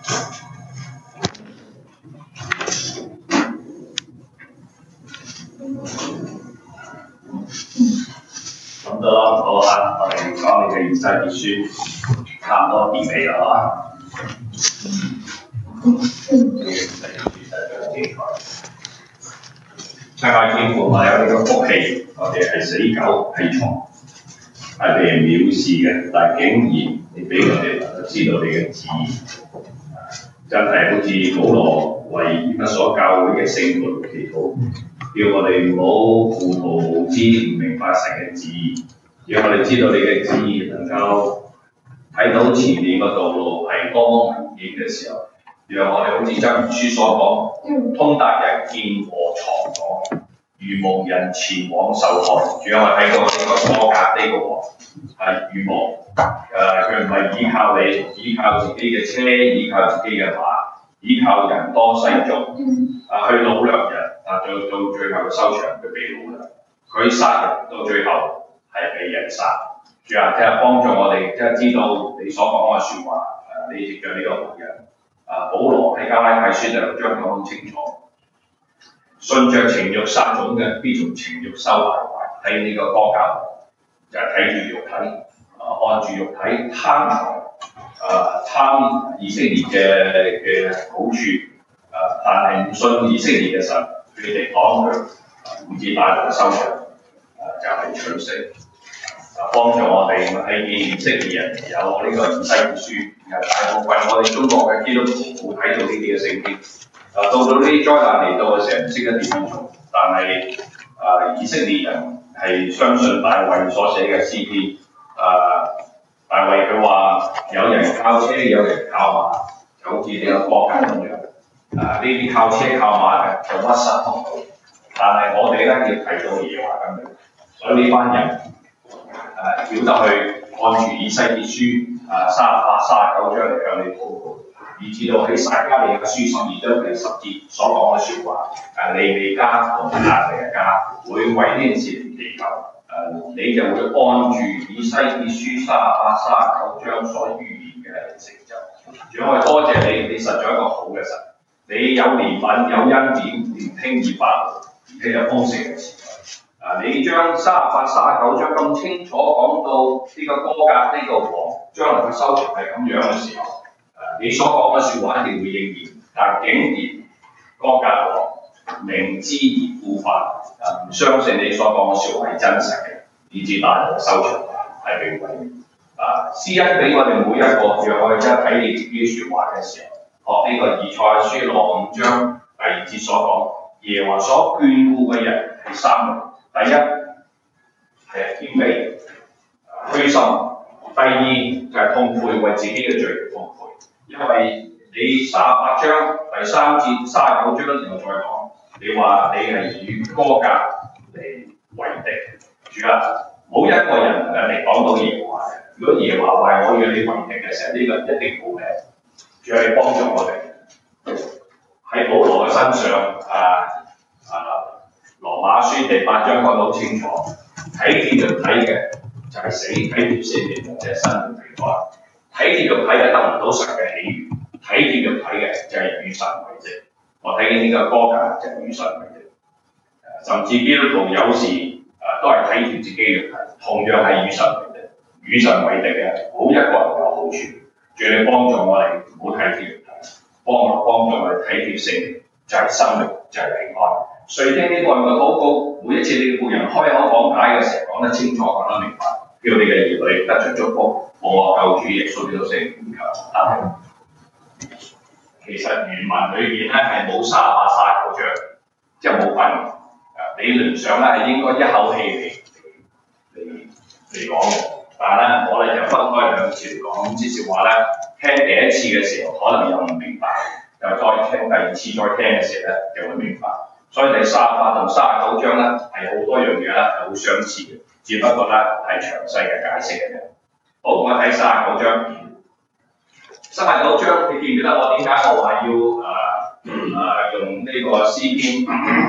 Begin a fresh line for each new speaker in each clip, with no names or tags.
咁得啦，好啦，我哋講你嘅以西結書，差唔多結尾啦，係嘛？親愛天父，我有呢個福氣，我哋係死狗係蟲，係被人藐視嘅，但係竟然你俾我哋能夠知道你嘅旨意，真係好似保羅為以弗所教會嘅聖徒祈禱，叫我哋唔好糊塗無知，唔明白神嘅旨意，讓我哋知道你嘅旨意，能夠睇到前面個道路係光光明顯嘅時候，讓我哋好似箴言書所講，通達人見禍藏躲，如蒙人前往受害。主要我睇過呢個歌革呢個王係如蒙佢唔係依靠你，依靠自己嘅車，依靠自己嘅馬，依靠人多勢眾去擄掠人，到最後收場佢被擄掠，佢殺人到最後係被人殺。主啊，聽日幫助我哋，即係知道你所講嘅説話，你藉著呢個僕人保羅喺加拉太書就將佢講清楚，順着情慾撒種嘅，必從情慾收敗壞。喺呢個歌革就係睇住肉體，按住肉體貪財，貪以色列嘅好處，但係唔信以色列嘅神，佢哋講佢，以致帶來收場，就係取死。幫助我哋睇見以色列人有呢個以西結書，大部分我哋中國嘅基督徒冇睇到呢啲嘅聖經。到呢啲災難嚟到嘅時候，唔識得點樣做，但係以色列人係相信大衛所寫嘅詩篇。大衛佢話有人靠車，有人靠馬，就好似呢個歌革咁樣。呢啲靠車靠馬嘅就屈膝痛苦，但係我哋咧要提到耶和華咁樣，所以呢班人曉得去按住以西結書38、39章嚟向你禱告，以至到喺撒迦利亞書12章第10節所講嘅説話，利未家同亞利嘅家會為呢件事嚟祈求，你就會按住以西結書38、39章所預言嘅嚟成就。主啊，我多謝你，你實在一個好嘅神，你有憐憫，有恩典，唔輕易發怒，而且有豐盛嘅慈愛。你將38、39章咁清楚講到呢個歌革呢個王將來嘅收場係咁樣嘅時候，你所講嘅説話一定會應驗，但竟然歌革王明知而故犯，唔相信你所講嘅説話係真實嘅，以致帶來嘅收場係被毀滅。施恩俾我哋每一個，讓我哋真係睇你自己説話嘅時候，學呢個以賽亞書65章第2節所講，耶和華所眷顧嘅人係三類。第一係謙卑、虛心；第二就係痛悔，為自己嘅罪痛悔。因為你38章第3節、39章又再講，你話你係與歌革嚟為敵。主啊，冇一個人嚟講到耶和華嘅。如果耶和華話我與你為敵嘅時候，呢個一定冇嘅。主啊，你幫助我哋喺保羅嘅身上羅馬書第8章講得好清楚，睇見肉體嘅就係死，睇見聖靈就係生命平安。睇見肉體嘅得唔到神嘅喜悅，睇見肉體嘅就係與神為敵。我睇見呢個歌革就係與神為敵。甚至基督徒有時都係睇住自己嘅肉體，同樣係與神為敵。與神為敵嘅冇一個人有好處。主你幫助我哋唔好睇住肉體，幫助我哋睇住聖靈，就係生命，就係平安。垂聽呢個人嘅禱告，每一次你嘅僕人開口講解嘅時候，講得清楚，講得明白，叫你嘅兒女得着祝福。我救主耶穌基督聖名求，阿們。其實原文裏邊咧係冇38、39章，即係冇分。理論上咧係應該一口氣嚟講嘅，但係咧我哋就分開兩次嚟講。至少話咧，聽第一次嘅時候可能又唔明白，又再聽第二次再聽嘅時候咧就會明白。所以第38同39章咧係好多樣嘢咧係好相似嘅，只不過咧係詳細嘅解釋嘅啫。好，我睇39章。39章，你記唔記得我點解我話要用呢個詩篇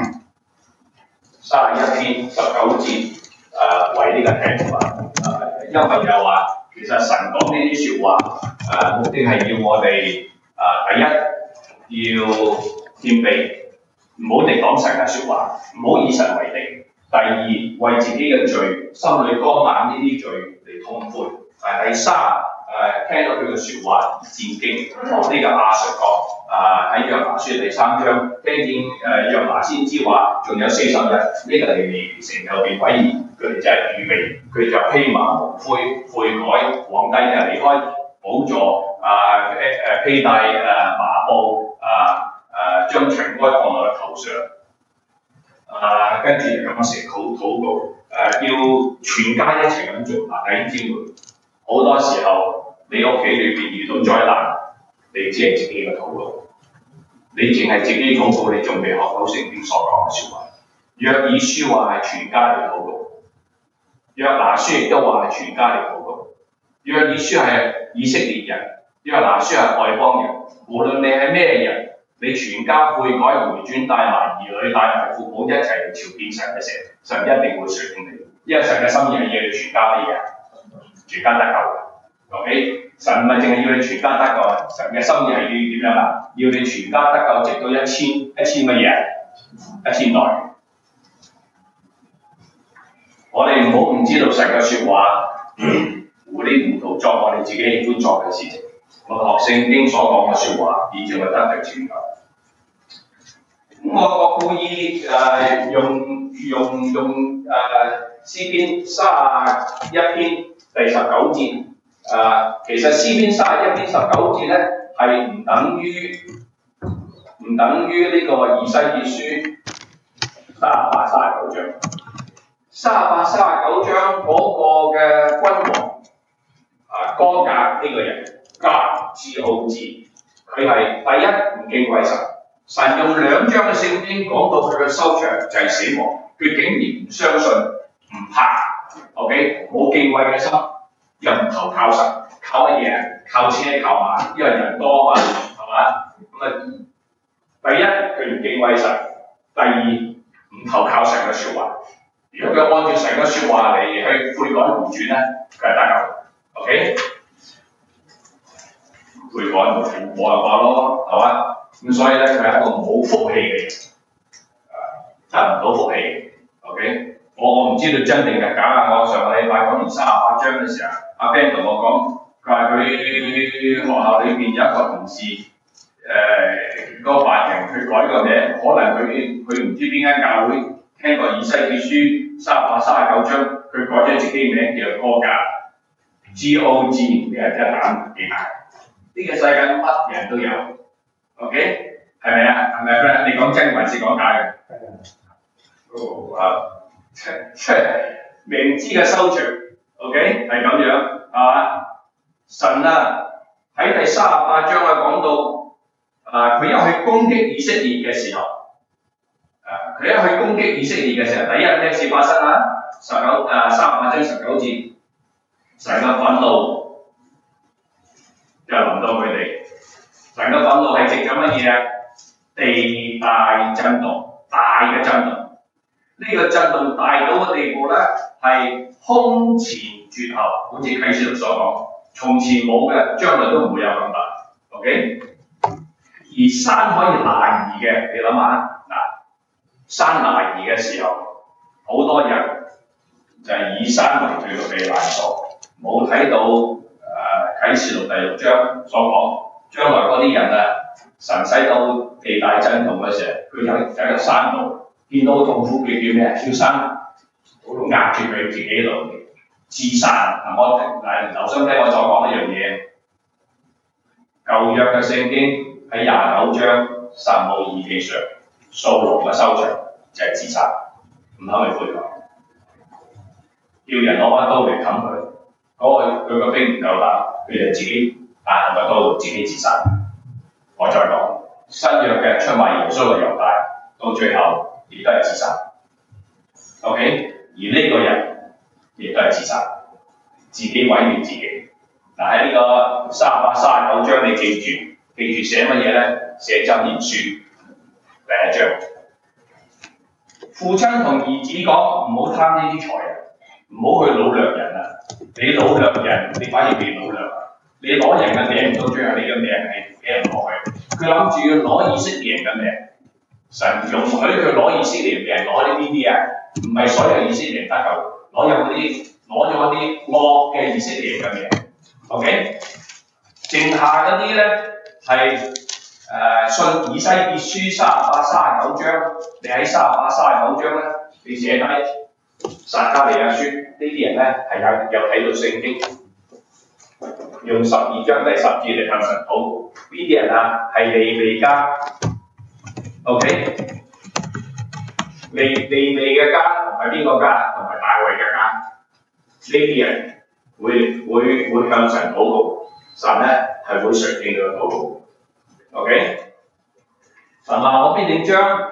31篇19節為呢個題目因為又話其實神講呢啲説話目的係要我哋
第一要謙卑，唔好敵擋神嘅説話，唔好以神為敵。第二，為自己嘅罪，心裏剛硬呢啲罪嚟痛悔。第三，聽到佢嘅説話而戰兢。學呢個亞述國喺約拿書第3章，聽見約拿先知話，仲有40日呢個地未成就被毀滅，佢哋就係預備，佢哋就披麻蒙灰悔改，皇帝就離開寶座，披戴麻布，將塵埃放落佢頭上。跟住就咁樣成禱告，要全家一齊咁做。弟兄姊妹，好多時候你屋企裏邊遇到災難，你只係自己嘅禱告，你淨係自己禱告，你仲未學到聖經所講嘅説話。約珥書話係全家嚟禱告，約拿書亦都話係全家嚟禱告。約珥書係以色列人，約拿書係外邦人。無論你係咩人，你全家悔改回轉，帶埋兒女、帶埋父母一齊嚟朝見神嘅時候，神一定會垂聽你，因為神嘅心意係要你全家乜嘢？全家得救嘅。OK， 神唔係淨係要你全家得救，神嘅心意係要點樣啊？要你全家得救，直到一千乜嘢？1000代。我哋唔好唔知道神嘅説話，糊裡糊塗作我哋自己喜歡做嘅事情。我學聖經所講嘅説話，以至我得到拯救。我故意用詩篇31篇第19節，其實詩篇31篇19節咧係唔等於呢個以西結書38、39章。38、39章嗰個嘅君王歌革呢個人，GOG，佢係第一唔敬畏神。神用2章嘅聖經講到佢嘅收場就係死亡，佢竟然唔相信、唔怕 ，OK， 冇敬畏嘅心，又唔投靠神，靠乜嘢？靠車靠馬，因為人多啊嘛，係嘛？咁啊，第一佢唔敬畏神，第二唔投靠神嘅説話。如果佢按照神嘅説話嚟去悔改回轉咧，佢係得救 ，OK？ 悔改冇辦法咯，係嘛？咁所以咧，佢係一個冇福氣嘅人，得唔到福氣 ，OK？ 我唔知道真定係假啊！我上個禮拜講完38章嘅時候，阿 Ben 同我講，佢話佢學校裏邊有一個同事，個壞人佢改個名，可能佢唔知邊間教會聽過以西結書38、39章，佢改咗自己名叫歌革 ，GOG， 你係真係膽幾大？呢個世界乜人都有 ，OK？ 係咪啊？係咪啊？你講真還是講假嘅？即係明知嘅收場 ，OK？ 係咁樣，係嘛？神啊喺第38章講到，佢一去攻擊以色列嘅時候，佢一去攻擊以色列嘅時候，第一咩事發生啊？38章19節，神嘅憤怒就臨到佢哋。神嘅憤怒係藉咗乜嘢啊？地大震動，大嘅震動。呢個震動大到嘅地步咧，係空前絕後，好似啟示錄所講，從前冇嘅，將來都唔會有咁大。OK？ 而山可以挪移嘅，你諗下嗱，山挪移嘅時候，好多人就係以山為佢嘅避難所，冇睇到啟示錄第6章所講，將來嗰啲人啊，神使到地大震動嘅時候，佢就喺個山度。見到痛苦，佢叫咩？跳山，壓住佢自己度自殺。我留心聽我所講一樣嘢。舊約嘅聖經喺29章撒母耳記上，掃羅嘅收場就係自殺，唔肯去悔改，叫人攞把刀嚟冚佢。佢個兵唔夠打，佢就自己帶把刀自己自殺。我再講新約嘅出賣耶穌嘅猶大，到最後。亦都係自殺 ，OK？ 而呢個人亦都係自殺，自己毀滅自己。喺呢個38、39章，你記住寫乜嘢咧？寫箴言書第1章。父親同兒子講：唔好貪呢啲財啊，唔好去擄掠人啊！你擄掠人，你反而被擄掠啊！你攞人嘅命，到最後你嘅命係俾人攞去。 佢諗住要攞以色列人嘅命，神容許佢攞以色列人命，攞呢啲啊，唔係所有以色列人得救，攞咗啲惡嘅以色列人嘅命 ，OK？ 剩下嗰啲咧係信以西結書38、39章，你喺38、39章咧，你寫低撒迦利亞書呢啲人咧係有睇到聖經。用12章第10節嚟向神禱告，呢啲人啊係利未家 ，OK？ 利未嘅家同埋邊個家？同埋大衛嘅家，呢啲人會向神禱告，神咧係會垂聽佢嘅禱告 ，OK？ 神話我必定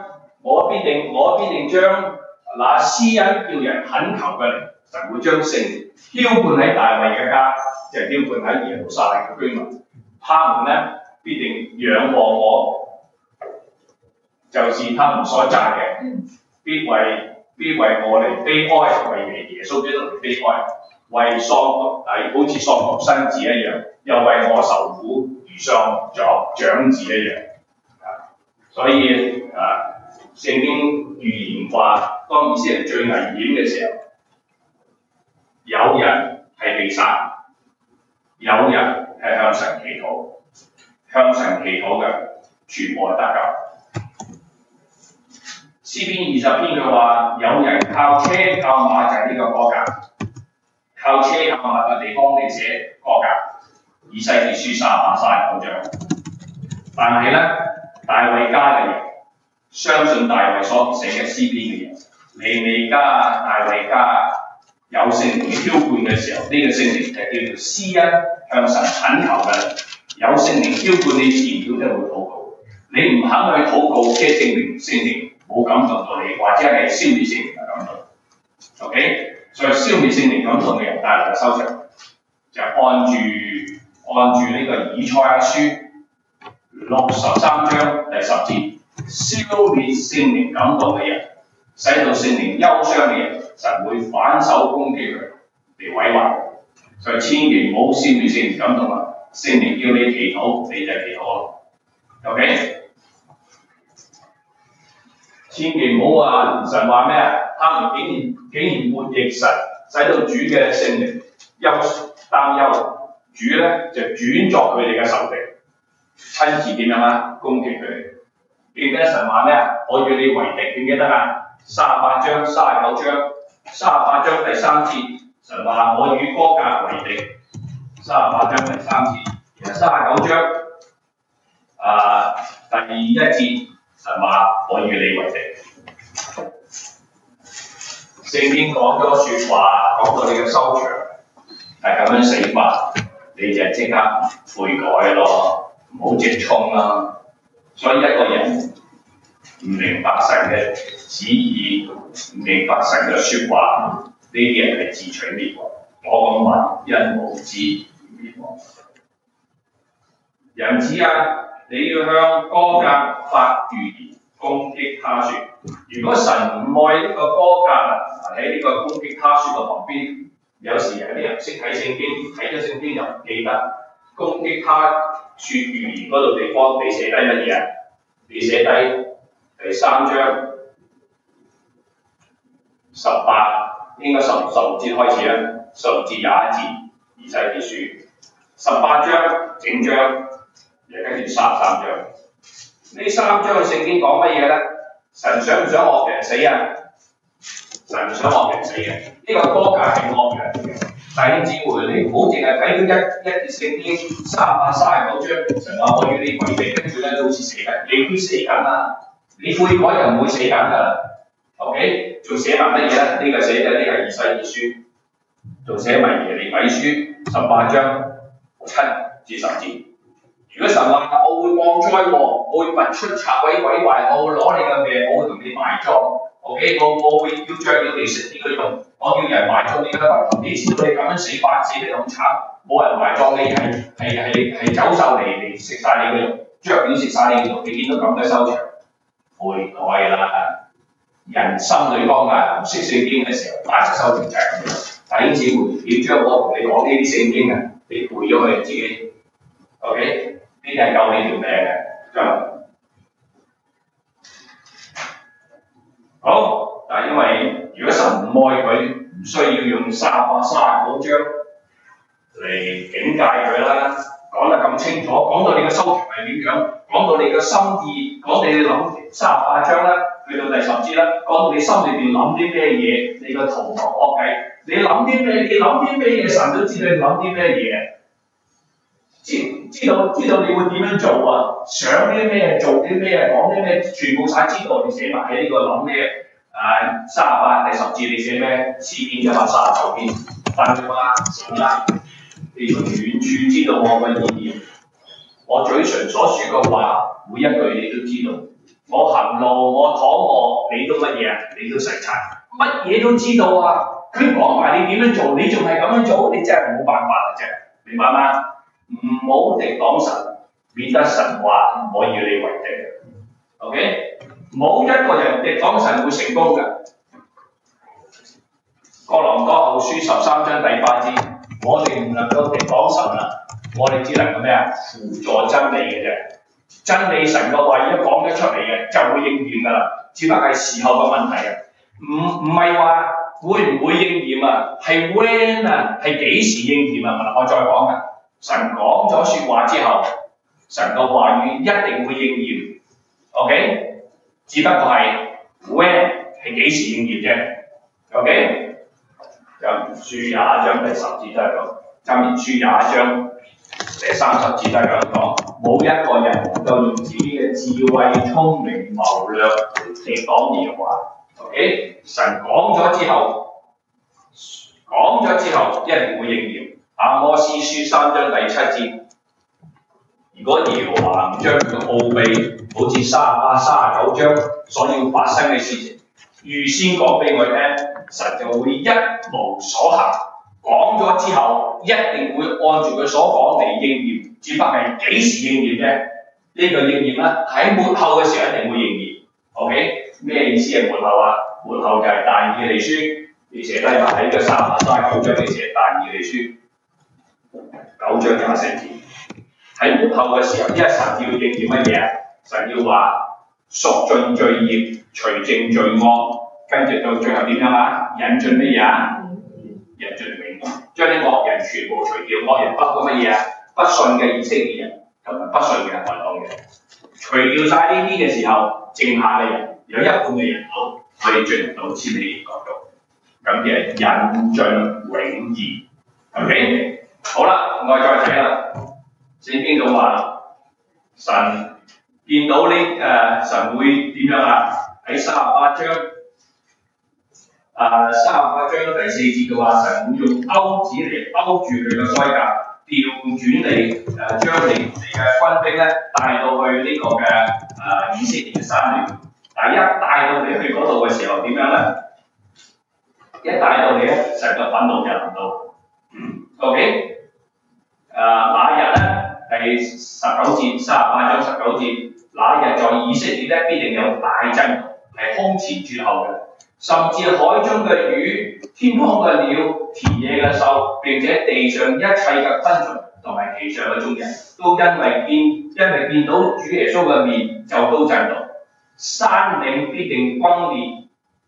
將那施恩叫人懇求嘅靈，神會將聖澆灌喺大衛嘅家。就係澆灌喺耶路撒冷嘅居民，他們咧必定仰望我，就是他們所責嘅，必為我嚟悲哀，為耶穌基督嚟悲哀，為喪好似喪獨生子一樣，又為我受苦如喪長子一樣。所以聖經預言話，當以色列最危險嘅時候，有人係被殺。有人係向神祈禱，向神祈禱嘅全部係得救。詩篇20篇佢話：有人靠車靠馬，就係呢個歌格，靠車靠馬嘅地方嚟寫歌格。以西結書38、39章。但係咧，大衛家嘅人相信大衛所寫嘅詩篇嘅人，利未家、大衛家。有聖靈嘅澆灌嘅時候，呢、這個聖靈就叫做施恩，向神懇求嘅。有聖靈澆灌，你自然都會禱告。你唔肯去禱告，即係證明聖靈冇感動到你，或者係消滅聖靈嘅感動。OK， 所以消滅聖靈感動嘅人帶來嘅收場，就按住呢個以賽亞書63章第10節，消滅聖靈感動嘅人，使到聖靈憂傷嘅人。神會反手攻擊佢嚟毀壞，所以千祈唔好消滅聖靈感動啊！聖靈叫你祈禱，你就祈禱咯。OK？ 千祈唔好話神話咩啊？他們竟然叛逆神，使到主嘅聖靈擔憂，主咧就轉作佢哋嘅仇敵，親自點樣啊？攻擊佢哋。記唔記得神話咩啊？我與你為敵，記唔記得啊？38章、39章。38章第3節，神話我與歌革為敵。38章第3節，然後39章第1節，神話我與你為敵。聖經講咗説話，講到你嘅收場係咁樣死法，你就即刻悔改咯，唔好直衝啦。所以一個人唔明白神嘅旨意，唔明白神嘅説話，呢啲人係自取滅亡。我咁話，因無知而滅亡。人子啊，你要向歌革發預言，攻擊他說：如果神唔愛呢個歌革啊，喺呢個攻擊他說嘅旁邊，有時有啲人識睇聖經，睇咗聖經又唔記得，攻擊他說預言嗰度地方，你寫低乜嘢啊？你寫低第3章。18應該16節開始啦，16至21節，以西結書18章整章，又跟住33章。呢3章嘅聖經講乜嘢咧？神想唔想惡人死啊？神想惡人死嘅，呢個歌革係惡人嚟嘅。弟兄姊妹，你唔好淨係睇到一節聖經38、39章，神話我與你為敵，跟住咧好似死緊，你都死緊啦，你悔改就唔會死緊㗎啦。OK， 仲寫埋乜嘢咧？呢個寫嘅呢個以西結書，仲寫埋耶利米書18章7至10節。如果神話我會降災喎，我會拔出拆毀毀壞，我會攞你嘅命，我會同你埋葬。OK， 我會要將你哋食呢個用，我叫人埋葬你嘅骨頭。你知道你咁樣死法，死得咁慘，冇人埋葬你係走獸嚟食晒你嘅肉，雀鳥食晒你嘅肉。你見到咁嘅收場，悔改啦！人心裏剛硬，唔識聖經嘅時候，大失收場就係咁樣。弟兄姊妹，要將我同你講呢啲聖經啊，你背咗佢自己。OK， 呢啲係救你條命嘅。 就好，但係因為如果神唔愛佢，唔需要用39章嚟警戒佢啦，講得咁清楚，講到你嘅修行係點樣，講到你嘅心意，講你諗38章啦，去到第10節啦，講到你心裏邊諗啲咩嘢，你個圖謀惡計，你諗啲咩嘢，神都知道你諗啲咩嘢，知道你會點樣做啊，想啲咩，做啲咩，講啲咩，全部晒知道，你寫埋喺呢個諗咩？38第10節你寫咩？詩篇139篇，但係話神啊，你從遠處知道我嘅意念，我嘴唇所說嘅話，每一句你都知道。我行路，我躺臥，你都乜嘢啊？你都細察，乜嘢都知道啊！佢講埋你點樣做，你仲係咁樣做，你真係冇辦法嘅啫，明白嗎？唔好敵擋神，免得神話我以你為敵。OK， 冇一個人敵擋神會成功嘅。哥林多後書13章第8節，我哋唔能夠敵擋神啊，我哋只能夠咩啊？輔助真理嘅啫。真理神嘅話一講得出嚟嘅就會應驗㗎啦，只不過係時候嘅問題啊。唔係話會唔會應驗啊？係 when 啊，係幾時應驗啊？我再講啊。神講咗説話之後，神嘅話語一定會應驗。OK， 只不過係 when 係幾時應驗啫。OK， 箴言書20章第10節都係咁，箴言書20章第30節都係咁講，冇一個人能夠用自己嘅智慧、聰明、謀略嚟敵擋耶和華。OK， 神講咗之後一定會應驗。阿摩司書3章第7節，如果耶和華唔將佢嘅奧秘，好似38、39章所要發生嘅事情預先講俾我聽，神就會一無所行。講咗之後，一定會按住佢所講嚟應驗，只不過係幾時應驗啫？呢個應驗咧喺末後嘅時候一定會應驗。OK， 咩意思係末後啊？末後就係但以理書，你寫低埋喺個38、39章，你寫但以理書9章24節。喺末後嘅時候，因為神要應驗乜嘢啊？神要話贖盡罪孽，除淨罪惡，跟住到最後點樣啊？引進乜嘢啊？引進永生，將啲惡人全部除掉。惡人包括乜嘢啊？不信嘅以色列人同埋不信嘅外邦人，除掉晒呢啲嘅時候，剩下嘅人有一半嘅人口可以進入到千禧國度，咁嘅引進永義。OK， 好啦，我再睇啦。聖經度話神見到呢神會點樣啊？喺38章。38章第4節嘅話，神會用鈎子嚟勾住佢嘅腮頰，調轉嚟將你嘅軍兵咧帶到去呢個嘅以色列嘅山裏。但一帶到你去嗰度嘅時候點樣咧？一帶到你咧，神嘅憤怒就臨到。OK， 那日咧係19節，38章19節，那日在以色列咧必定有大震動，係空前絕後嘅。甚至海中嘅魚、天空嘅鳥、田野嘅獸，並且地上一切嘅昆蟲同埋其上嘅眾人，都因為見到主耶穌嘅面，就都震動。山嶺必定崩裂，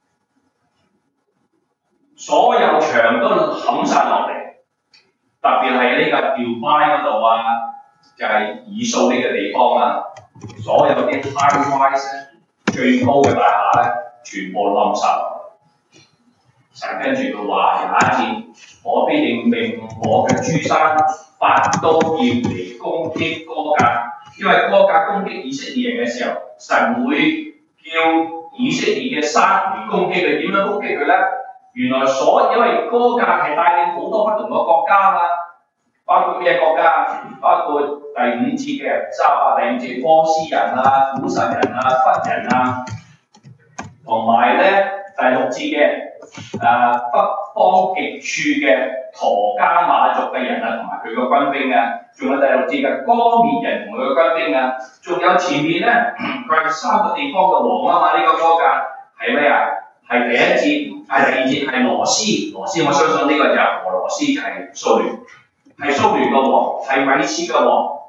所有牆都冚晒落嚟。特別係呢個掉巴嗰度啊，就係以掃呢個地方啊，所有啲 high rise 最高嘅大廈咧，全部冧晒落嚟。神跟住佢話：有一天，我必定命我嘅諸山發刀劍嚟攻擊歌革，因為歌革攻擊以色列人嘅時候，神會叫以色列嘅山嚟攻擊佢。點樣攻擊佢咧？原來因為歌革係帶領好多不同嘅國家嘛，包括咩國家？包括第5節嘅38第5節，波斯人啊、古實人啊、弗人啊。同埋咧第6節嘅北方極處嘅陀迦馬族嘅人啊，同埋佢個軍兵啊，仲有第6節嘅歌篾人同佢個軍兵啊，仲有前面咧佢係3個地方嘅王啊嘛，呢個歌革係咩啊？係第1節，係第2節係羅斯，我相信呢個就係俄羅斯，就係蘇聯，係蘇聯個王，係米斯嘅王，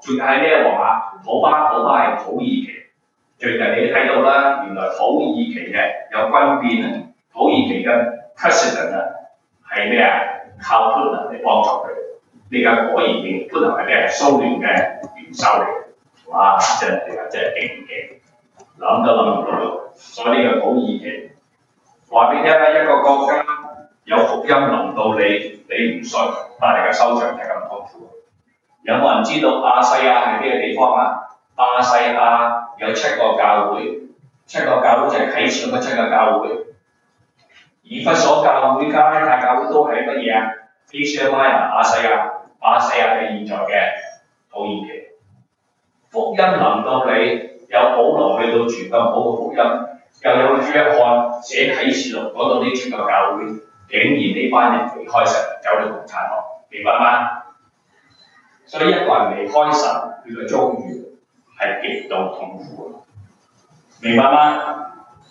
仲有係咩王啊？土巴係土耳其。最近你睇到啦，原來土耳其嘅有軍變啊，土耳其嘅 president 啊係咩啊？靠普林嚟幫助佢。呢家果然認普林係咩？蘇聯嘅元首嚟嘅。哇！真係勁嘅，諗都諗唔到。所以呢個土耳其話俾你聽啦，一個國家有福音臨到你，你唔信，但係嘅收場係咁痛苦。有冇人知道亞細亞係咩地方啊？亞細亞有7個教會，7個教會就係啟示錄嗰7個教會。以弗所教會、加拉太教會都係乜嘢啊 ？Asia Minor 亞細亞係現在嘅土耳其。福音臨到你，有保羅去到傳咁好嘅福音，又有約翰寫啟示錄講到呢7個教會，竟然呢班人離開神，走到共產黨，明白嗎？所以一個人離開神，佢嘅遭遇係極度痛苦，明白嗎？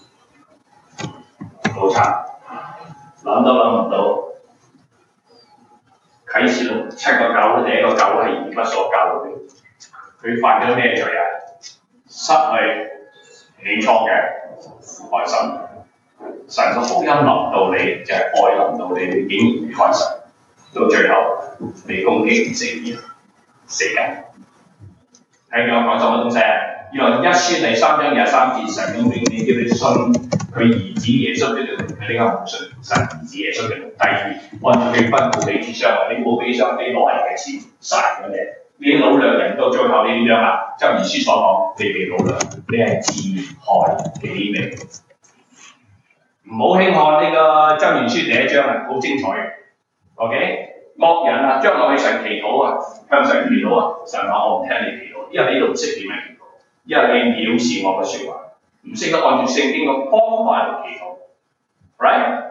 好慘，諗都諗唔到。啟示錄7個教會，第一個教會係以弗所教會，佢犯咗咩罪啊？失去起初嘅愛心。神嘅福音臨到你，就係愛臨到你，你竟然離開神，到最後被攻擊而死緊。睇見我講什麼東西啊？約翰1書第3章23節，神用永遠叫你信佢兒子耶穌基督，佢呢個唔信神兒子耶穌基督。第二，按照佢吩咐你之上，你冇俾上俾攞人嘅錢殺咗你，你擄掠人到最後你點樣啊？箴言書所講，你被擄掠，你係自害己命。唔好輕看呢個箴言書第1章啊，好精彩嘅。OK， 惡人啊，將來去神祈禱啊，向神祈禱啊，神話我唔聽你祈禱，因為你都唔識點樣祈禱，因為你藐視我嘅説話，唔識得按照聖經嘅方法嚟祈禱 ，right？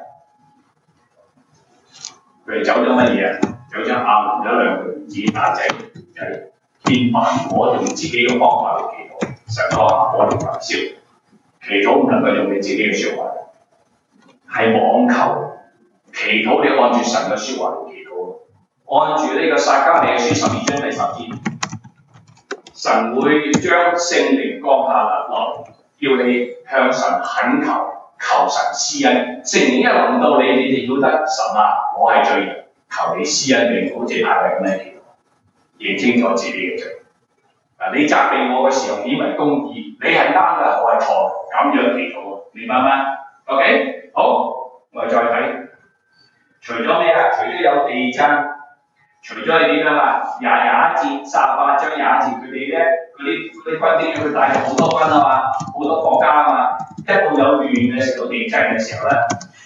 佢哋走咗乜嘢啊？走咗亞倫有2個兒子大仔，就係見辦我用自己嘅方法嚟祈禱，神話我哋發燒，祈禱唔能夠用你自己嘅説話。係妄求祈禱，你按住神嘅説話嚟祈禱，按住呢個撒迦利亞書12章第10節，神會將聖靈降下落，叫你向神懇求，求神施恩。聖靈一臨到你，你就曉得神啊，我係罪人，求你施恩俾我，好似大衛咁樣祈禱，認清楚自己嘅罪。你責備我嘅時候，顯為公義，你係啱㗎，我係錯，咁樣祈禱，明白嗎 ？OK。好，我哋再睇，除咗咩啊？除咗有地震，除咗係點樣啊？21節、38章21節，佢哋咧嗰啲軍兵佢帶咗好多軍啊嘛，好多國家啊嘛，一到有亂嘅時候、地震嘅時候咧，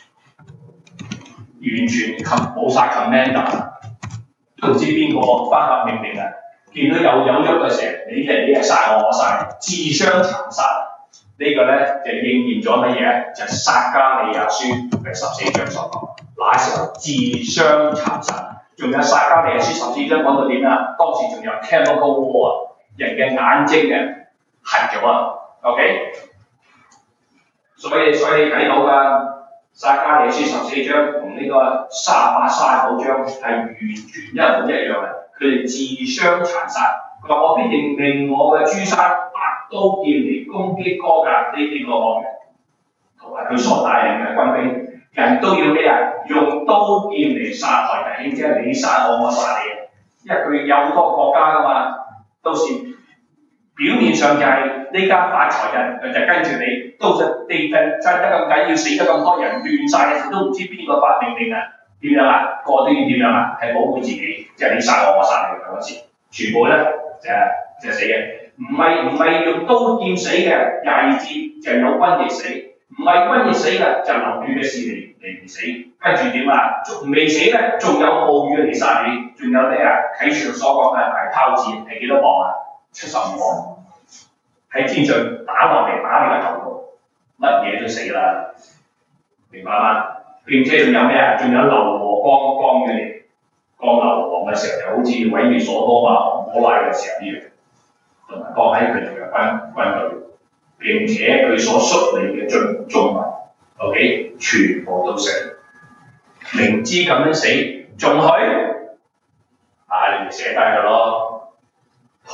完全冇晒 commander， 都唔知邊個發發命令啊！見到有喐嘅時候，你係殺我殺，自相殘殺。呢個咧就應驗咗乜嘢？就撒迦利亞書第14章所講，那時候自相殘殺。仲有撒迦利亞書14章講到點啊？當時仲有 chemical war 啊，人嘅眼睛嘅黑咗啊。OK， 所以你睇到㗎，撒迦利亞書14章同呢個38、39章係完全一模一樣嘅，佢哋自相殘殺。佢話我必定命我嘅諸山刀劍嚟攻擊歌革呢啲個惡人，同埋佢所帶領嘅軍兵，人都要咩啊？用刀劍嚟殺害弟兄，即係你殺我，我殺你。因為佢有好多國家噶嘛，到時表面上就係呢家發財人，佢就跟住你，到時地震震得咁緊要，死得咁多人，亂晒嘅時都唔知邊個發命令啊？點樣啊？個都要點樣啊？係保護自己，即係你殺我，我殺你嗰時，全部咧就死嘅。唔係用刀劍死嘅，22節就有瘟疫死，唔係瘟疫死嘅就流血嘅事嚟死，跟住點啊？仲未死咧，仲有暴雨嚟殺你，仲有咩啊？啟示所講嘅大炮子係幾多磅啊？75磅，喺天上打落嚟打你個頭度，乜嘢都死啦，明白嗎？並且仲有咩啊？仲有硫和降雨嚟，降硫磺嘅時候就好似毀滅所多瑪、摩拉嘅時候一樣。同埋放喺佢哋嘅軍隊，並且佢所率領嘅眾民 ，OK， 全部都死，明知咁樣死，仲去啊？你咪寫低佢咯。土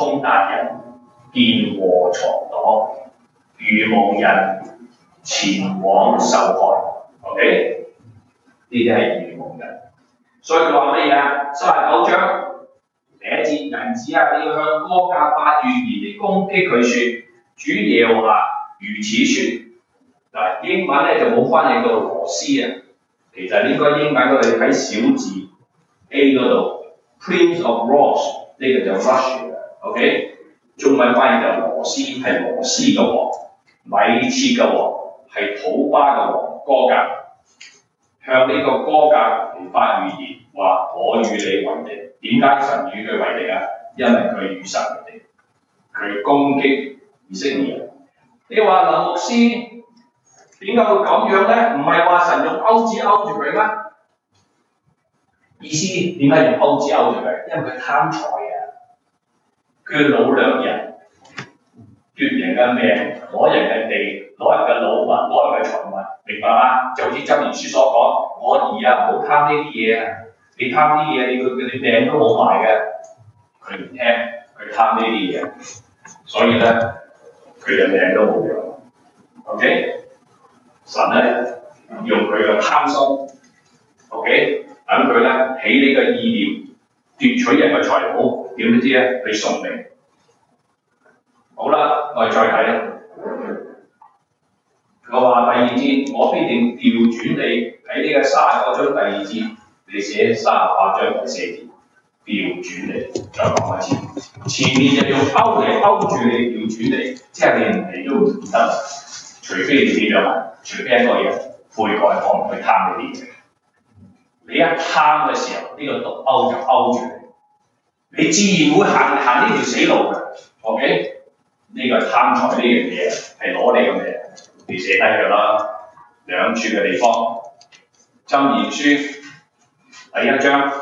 通達人見禍藏躲，愚蒙人前往受害。OK， 呢啲係愚蒙人。所以佢話乜嘢啊？39章第一節，人子啊，你要向歌革發預言嚟攻擊佢説，主耶和華如此説。嗱，英文咧就冇翻譯到羅斯啊，其實應該英文嗰度睇小字 A 嗰度 Prince of Ross 呢個就 Russia 啦 ，OK？ 中文翻譯就羅斯係羅斯嘅王，米設嘅王係土巴嘅王歌革，向呢個歌革嚟發預言，話我與你為敵。點解神與佢為敵啊？因為佢與神為敵，佢攻擊以色列人。你話林牧師點解會咁樣咧？唔係話神用鈎子勾住佢咩？意思點解用鈎子勾住佢？因為佢貪財啊！佢擄掠人，奪人嘅命，攞人嘅地，攞人嘅老物，攞人嘅財物，明白嗎？就好似箴言書所講，我兒啊，唔好貪呢啲嘢啊！你貪啲嘢，你命都冇埋嘅。佢唔聽，佢貪呢啲嘢，所以咧佢嘅命都冇咗。OK？ 神咧用佢嘅貪心 ，OK， 等佢咧起呢個意念，奪取人嘅財寶，點知咧佢送命。好啦，我哋再睇啦。佢話第二節，我必定調轉你喺呢個39章第二節，你寫38章第4節，調轉你，再講一次。前面就用勾嚟勾住你，調轉你，即係你唔嚟都唔得，除非你點樣啊？除非一個人悔改，我唔去貪呢啲嘢。你一貪嘅時候，呢、這個毒鈎就勾住你，你自然會行呢條死路嘅。OK， 呢個貪財呢樣嘢係攞你嘅命，你寫低佢啦。兩處嘅地方，箴言書第1章，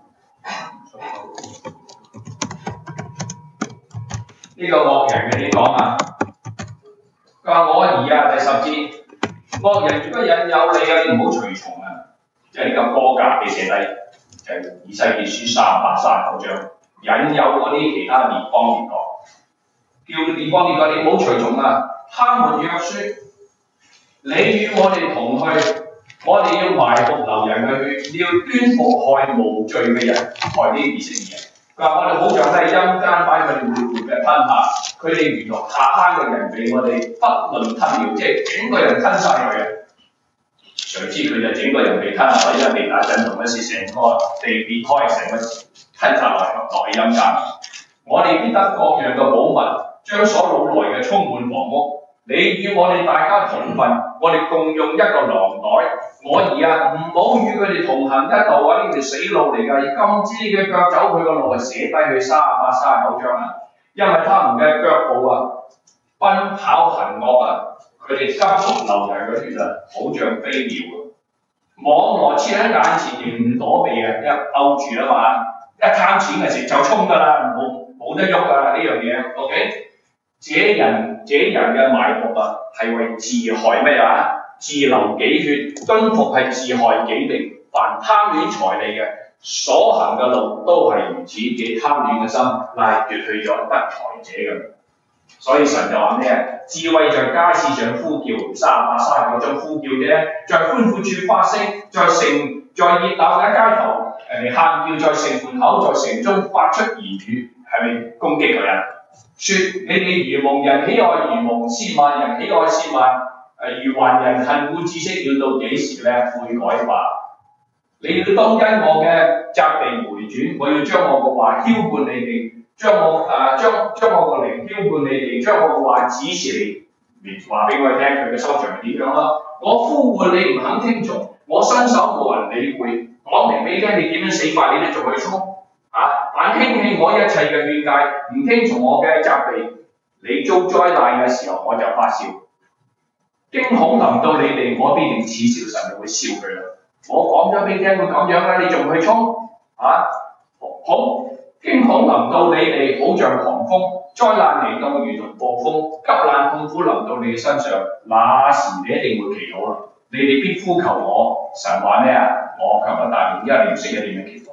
呢個惡人嘅點講啊？佢話我兒啊，第10節。惡人如果引誘你啊，你唔好隨從啊！即係呢個歌革，你寫低就係以西結書38、39章，引誘嗰啲其他列邦列國，叫列邦列國你唔好隨從啊！他們若説你與我哋同去，我哋要埋伏流人嘅血，你要端伏害無罪嘅人，害啲以色列人。佢話我哋好像係陰間把佢哋活活嘅吞下，佢哋如同下坑嘅人被我哋不論吞了，即係整個人吞晒佢啊！誰知佢就整個人被吞下，因為被打震動嗰時，成個地裂開，成個吞晒落去陰間。我哋必得各樣嘅寶物，將所擄來嘅充滿房屋。你與我哋大家同分，我哋共用一個囊袋。我兒啊，唔好與佢哋同行一路啊！呢條死路嚟㗎，要禁止你嘅腳走佢個路，寫低佢38、39章啊！因為他們嘅腳步啊，奔跑行惡啊，佢哋急速流人嘅血啊，好像飛鳥啊！網羅設喺眼前，仍唔躲避啊，因為勾住啦嘛，一貪錢嘅時就衝㗎啦，冇得喐㗎呢樣嘢。OK， 這人嘅埋伏啊，係為自害咩啊？自流己血，蹲伏係自害己命。凡貪戀財利嘅，所行嘅路都係如此，既貪戀嘅心，乃奪去咗得財者嘅。所以神就話咩啊？智慧在街市上呼叫，38、39章呼叫啫，在寬闊處發聲，在熱鬧嘅街頭，喊叫，在城門口，在城中發出言語，係咪攻擊佢啊？説你哋愚蒙人喜愛愚蒙，褻慢人喜愛褻慢，愚頑人恨惡知識，要到幾時咧？悔改吧！你要當因我嘅責備回轉，我要將我嘅話澆灌你哋，將我嘅靈澆灌你哋，將我嘅話指示你，話俾我哋聽佢嘅收場係點樣咯。我呼喚你唔肯聽從，我伸手無人理會，講明俾你聽你點樣死法，你都仲去衝啊！反輕棄我一切嘅勸誡，唔聽從我嘅責備，你遭災難嘅時候我就發笑，驚恐臨到你哋，我必定恥笑，神就會笑佢啦。我講咗俾你聽會咁樣啦，你仲去衝啊？好驚恐臨到你哋，好像狂風；災難嚟到如同暴風，急難痛苦臨到你哋身上，那時你一定會祈禱啦。你哋必呼求我，神話咩啊？我卻不答應，因為你唔識得點樣祈禱。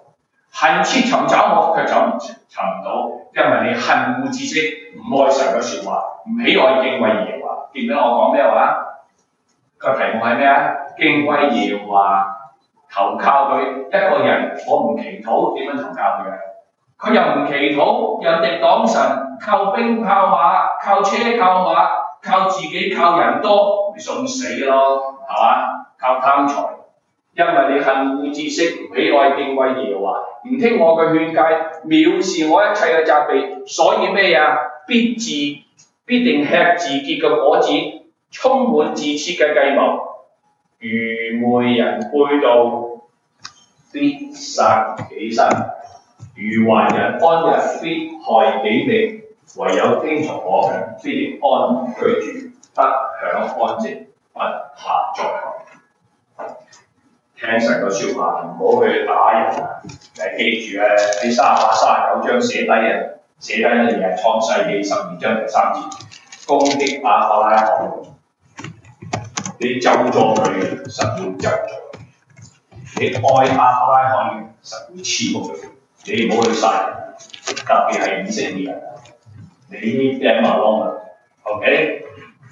恨切尋找我，卻尋唔到，因為你恨惡知識，唔愛神嘅説話，唔喜愛敬畏耶和華。記唔記得我講咩話？個題目係咩啊？敬畏耶和華，投靠佢。一個人我唔祈禱，點樣投靠佢啊？佢又唔祈禱，又敵擋神，靠兵靠馬，靠車靠馬，靠自己靠人多，咪送死咯，係嘛？靠貪財，因為你恨惡知識，唔喜愛敬畏耶和華，唔聽我嘅勸誡，藐視我一切嘅責備，所以咩啊？必定吃自結嘅果子，充滿自設嘅計謀，愚昧人背道，必殺己身；愚頑人安逸，必害己命。唯有聽從我嘅，必定安然居住，得享安靜，不下災害。聽神嘅説話，唔好去打人啊！記住啊，喺38、39章寫低嘅嘢係創世記12章第3節，攻擊亞伯拉罕，你咒詛佢嘅，神會咒詛；你愛亞伯拉罕嘅，神會賜福佢。你唔好去殺人，特別係以色列人。你呢啲係馬龍啊 ，OK？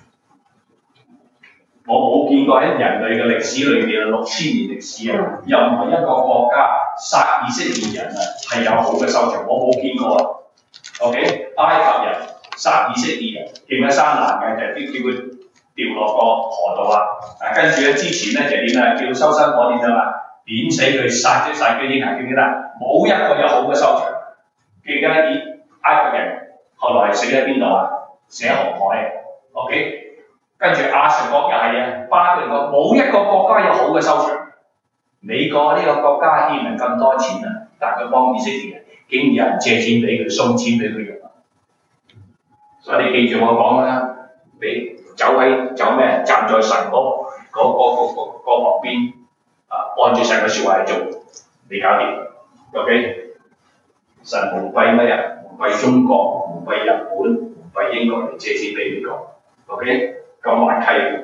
我冇見過喺人類嘅歷史裏邊6000年歷史啊，任何一個國家殺以色列人啊係有好嘅收場，我冇見過啊。OK？ 埃及人殺以色列人，記唔記得生難嘅就係叫佢掉落個河度啊！跟住咧之前咧就點啊？叫收生火點啊？點死佢，殺佢嬰孩，記唔記得？冇一個有好嘅收場。記唔記得埃及人後來死喺邊度啊？死喺紅海。OK？跟住亞述國又係啊，巴比倫國冇一個國家有好嘅收場。美國呢個國家欠人咁多錢啊，但佢幫以色列人，竟然有人借錢俾佢，送錢俾佢用。所以你記住我講啦，你走咩？站在神嗰旁邊啊，按住神嘅説話嚟做，你搞掂。OK？ 神無貴乜人？無貴中國，無貴日本，無貴英國嚟借錢俾美國。OK？ 咁滑稽，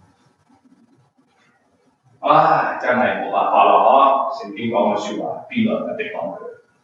唉，真係冇辦法啦嗬！聖經講嘅説話，邊個人一定講佢？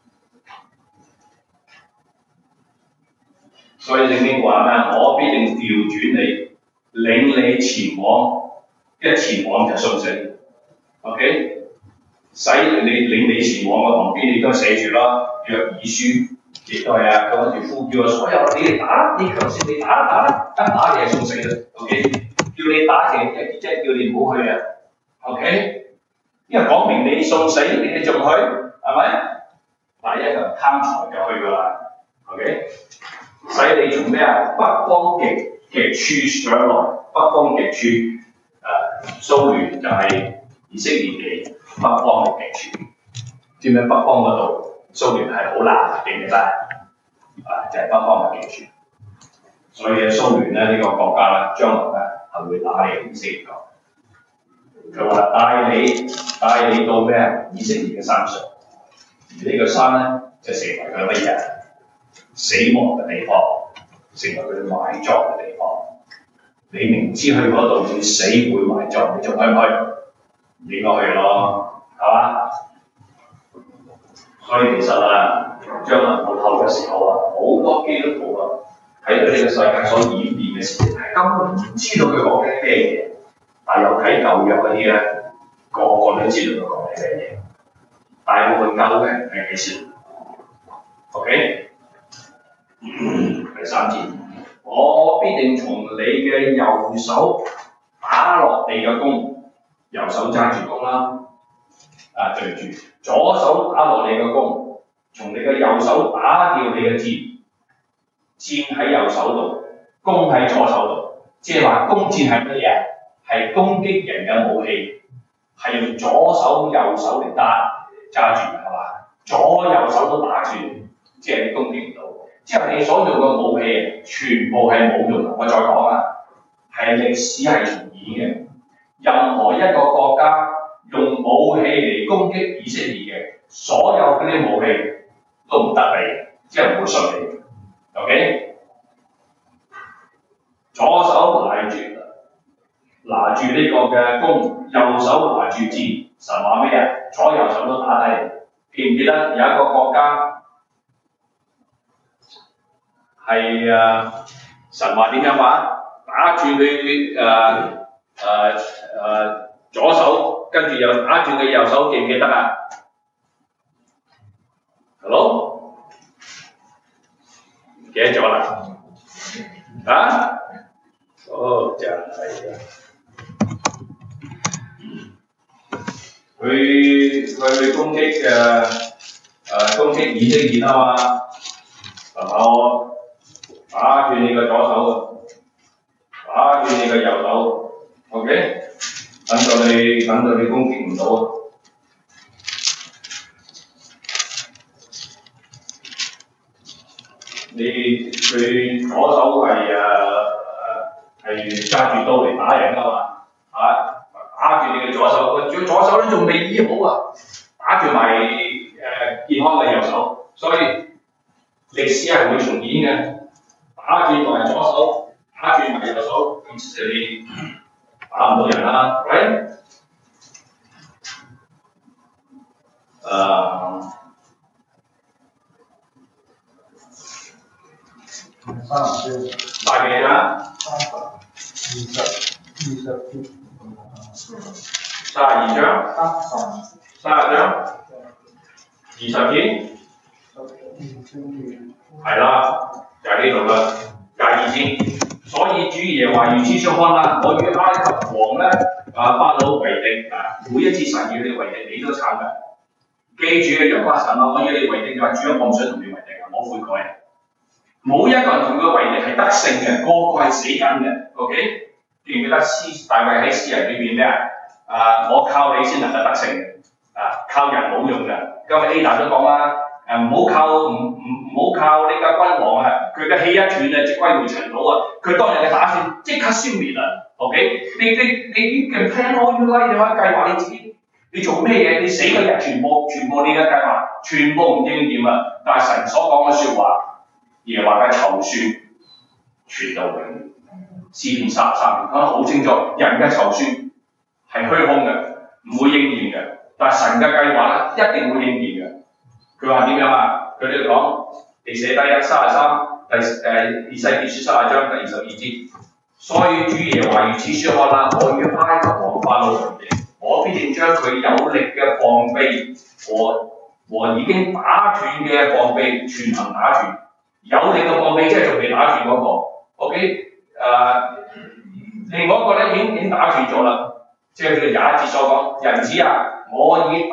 所以聖經話咩？我必定調轉你，領你前往，一前往就送死。OK？ 使你領你前往嘅旁邊，你都寫住啦。約珥書亦都係啊，佢跟住呼叫所有你哋打，你強勢你打，一打你係送死啦。OK？ 叫你打嘅即係叫你唔好去啊。OK？ 因為講明你送死，你仲去係咪？第一個貪財就去㗎啦。OK？ 使你從咩啊？北方極處上來，北方極處蘇聯就係以色列嘅北方嘅極處。知唔知北方嗰度蘇聯係好難記唔記得啊？就係、是、北方嘅極處。所以蘇聯呢個國家咧，將來咧係會打你以色列國。佢話帶你到咩啊？以色列嘅山上，而呢個山咧就成為佢乜嘢？死亡嘅地方，成為佢埋葬嘅地方。你明知去嗰度會死會埋葬，你仲去唔去？你應該去咯，係嘛？所以其實啊，將來末後嘅時候啊，好多基督徒啊，睇到呢個世界所演變嘅事情，係根本唔知道佢講緊咩嘢。但有睇舊約嗰啲咧，個個都知道佢講緊咩嘢。大部分教嘅人係幾時 ？OK？ 第3節，我必定從你嘅右手打落地嘅弓，右手揸住弓啦。對住左手打落你嘅弓，從你嘅右手打掉你嘅箭，箭喺右手度，弓喺左手度。即係話弓箭係乜嘢？係攻擊人嘅武器，係用左手右手嚟揸住係嘛？左右手都打住，即係你攻擊唔到。之後你所用嘅武器全部係冇用。我再講啊，係歷史係重演嘅。任何一個國家用武器嚟攻擊以色列嘅，所有嗰啲武器都唔得你，即係唔會信你。OK？ 左手拿住呢個嘅弓，右手拿住箭。神話咩啊？左右手都打低你。 記唔記得有一個國家係神話點樣話？打住佢左手，跟住又打住佢右手，記唔記得啊 ？Hello？ 唔記得咗啦？啊？哦，真係啊！佢去攻擊以色列啊嘛，係嘛？我打斷你個左手，打斷你個右手 ，OK？ 等到你攻擊唔到。佢左手係揸住刀嚟打人㗎嘛，打住你嘅左手，個左手都仲未醫好啊，打住埋健康嘅右手，所以歷史係會重演嘅。打住埋左手，打住埋右手，咁你打唔到人啦 ，right？ 大幾啦？32章，30章，20篇，係啦，就係呢度啦，廿二節。所以主耶和華如此說看啦，我與埃及王咧法老為敵啊！每一次神與你為敵，你都慘㗎。記住嘅，約法神啊，我與你為敵，就係主我唔想同你為敵啊，我悔改。冇一個人同佢為敵係得勝嘅，個個係死緊嘅。OK？ 記唔記得大衛喺詩人裏邊咩啊？我靠你先能夠得勝嘅，靠人冇用嘅。今日 A 大都講啦，唔好靠呢個君王啊，佢嘅氣一斷啊，即歸回塵土啊，佢當日嘅打算即刻消滅啊。OK？ 你嘅 plan all you like， 你可以計劃你自己，你做咩嘢？你死嗰日全部你嘅計劃全部唔應驗啊！但係神所講嘅説話。耶和華嘅籌算傳到永遠，詩篇33篇講得好清楚，人嘅籌算係虛空嘅，唔會應驗嘅。但係神嘅計劃咧，一定會應驗嘅。佢話點樣啊？佢哋講，你寫低33以西結書30章第22節。所以主耶和華如此説看啦，我與埃及王法老為敵，我必定將佢有力嘅膀臂和已經打斷嘅膀臂全行打斷。有力嘅膀臂即係仲未打斷嗰個 ，OK？ 另外一個咧已經打斷咗啦，即係佢哋21節所講，人子啊，我已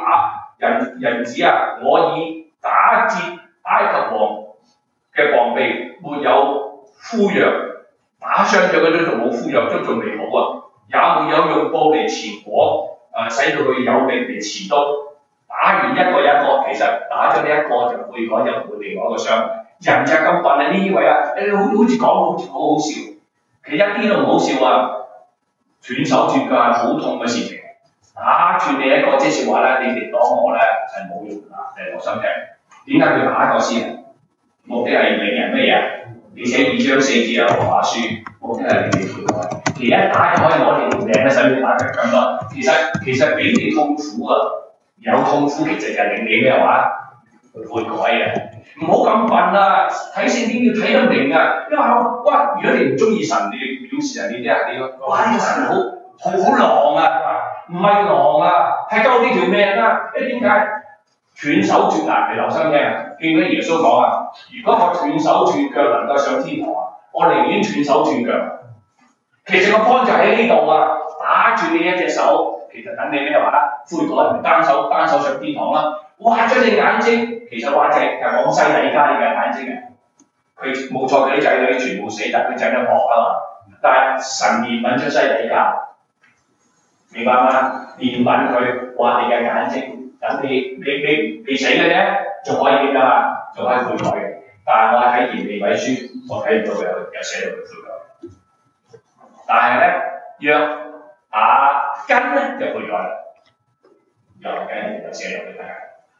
打折埃及王嘅膀臂，沒有敷藥，打傷咗嗰啲仲冇敷藥，都仲未好啊，也沒有用布嚟纏裹，使到佢有力嚟持刀，打完一個，其實打咗呢一個就悔改，就唔會另外一個傷。人就係咁笨啊！呢位啊，好似講好似好好笑，其實一啲都唔好笑啊！斷手斷腳係好痛嘅事情，打斷你一個即係話咧，你哋擋我咧係冇用㗎，你留心聽。點解佢打一個先？目的係令人乜嘢？你寫2章4節啊，羅馬書，目的係令你悔改。其實一打就可以攞你條命咧，使你打得咁多。其實俾你痛苦啊，有痛苦其實就係令你咩話？悔改嘅。唔好咁笨啊！睇聖經要睇得明啊！因為如果你唔中意神，你表示人哋啲呢個神好狼啊！唔係狼啊，係救你條命啊！因為點解斷手斷腳？你留心聽啊！記唔記得耶穌講啊？如果我斷手斷腳能夠上天堂啊，我寧願斷手斷腳。其實個 point 就喺呢度啊！打斷你一隻手，其實等你咩話？悔改，單手上天堂啦！挖咗隻眼睛，其實挖隻係講西底家嘅眼睛嘅，佢冇錯，佢啲仔女全部死，但佢仔女學啊嘛。但係神憐憫出西底家，明白嗎？憐憫佢挖你嘅眼睛，等你未死嘅啫，仲可以點啊？仲可以悔改嘅。但係我睇耶利米書，我睇唔到佢有寫到佢悔改。但係咧，約雅斤咧就悔改啦，約雅斤就寫到佢睇。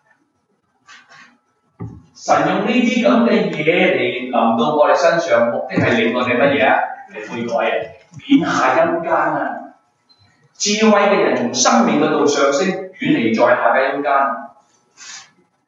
神用呢啲咁嘅嘢嚟臨到我哋身上，目的係令我哋乜嘢啊？嚟悔改啊，免下陰間啊！智慧嘅人從生命嘅道上升，遠離在下嘅陰間。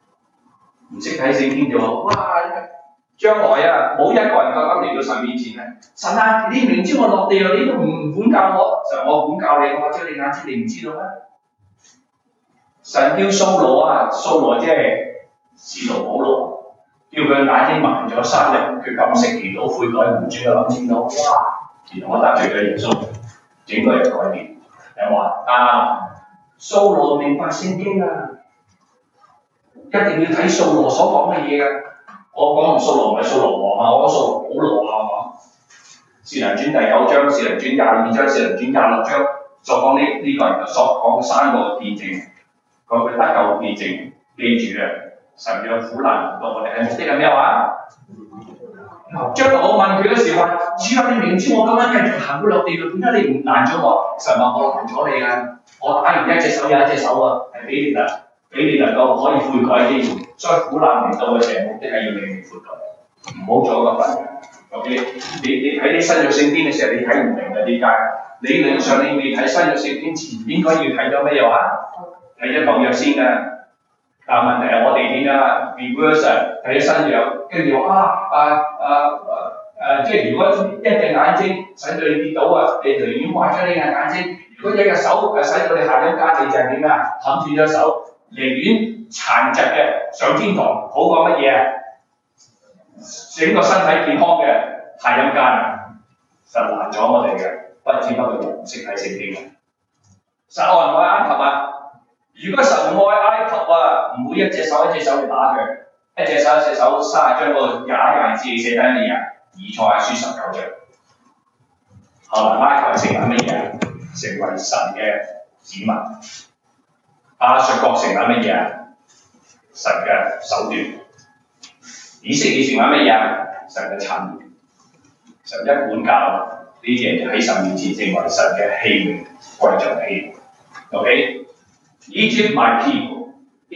唔識睇聖經就話哇，將來啊冇一個人夠膽嚟到神面前啊！神啊，你明知我落地啊，你都唔管教我，神我管教你，我將你眼睛你唔知道咩？神叫掃羅啊，掃羅即係使徒保羅，叫佢眼睛盲咗3日，佢禁食祈禱悔改唔轉，諗清楚，哇！原來我得罪咗耶穌，整個人改變。有冇啊？掃羅明白聖經啊，一定要睇掃羅所講嘅嘢㗎。我講掃羅唔係掃羅王啊，我講掃羅保羅啊嘛。使徒行傳第9章、使徒行傳22章、使徒行傳26章所講呢個人所講3個見證，佢得救見證。記住啊，神讓苦難臨到我哋係目的係咩話？將來我問佢嘅時候話：主啊，你明知我今晚繼續行會落地獄，點解你唔攔咗我？神話我攔咗你啊！我打完一隻手有一隻手啊，係俾你能夠可以悔改機會。所以苦難嚟到嘅時候，目的係要你哋悔改，唔好做一個笨人。OK， 你睇啲新約聖經嘅時候，你睇唔明嘅點解？理論上你未睇新約聖經前，應該要睇咗咩話？睇咗舊約先㗎。但問題係我哋點啊 ？reverse 睇咗新約，跟住話即係如果一隻眼睛使到你跌倒啊，你寧願挖咗你嘅眼睛；如果一隻手使到你下咗街，你就係點啊？冚斷咗手，寧願殘疾嘅上天堂，好過乜嘢啊？整個身體健康嘅下陰間啊！神攔咗我哋嘅，不知不覺唔識睇聖經嘅。神愛唔愛埃及啊？如果神唔愛埃及啊，唔會一隻手嚟打佢，一隻手30章嗰21字寫緊乜嘢啊？以賽亞書19章。後來埃及成為乜嘢啊？成為神嘅子民。亞述國成為乜嘢啊？神嘅手段。以色列成為乜嘢啊？神嘅產業。神一管教呢啲人就喺神面前成為神嘅器皿，貴重嘅器皿。OK。Egypt my people,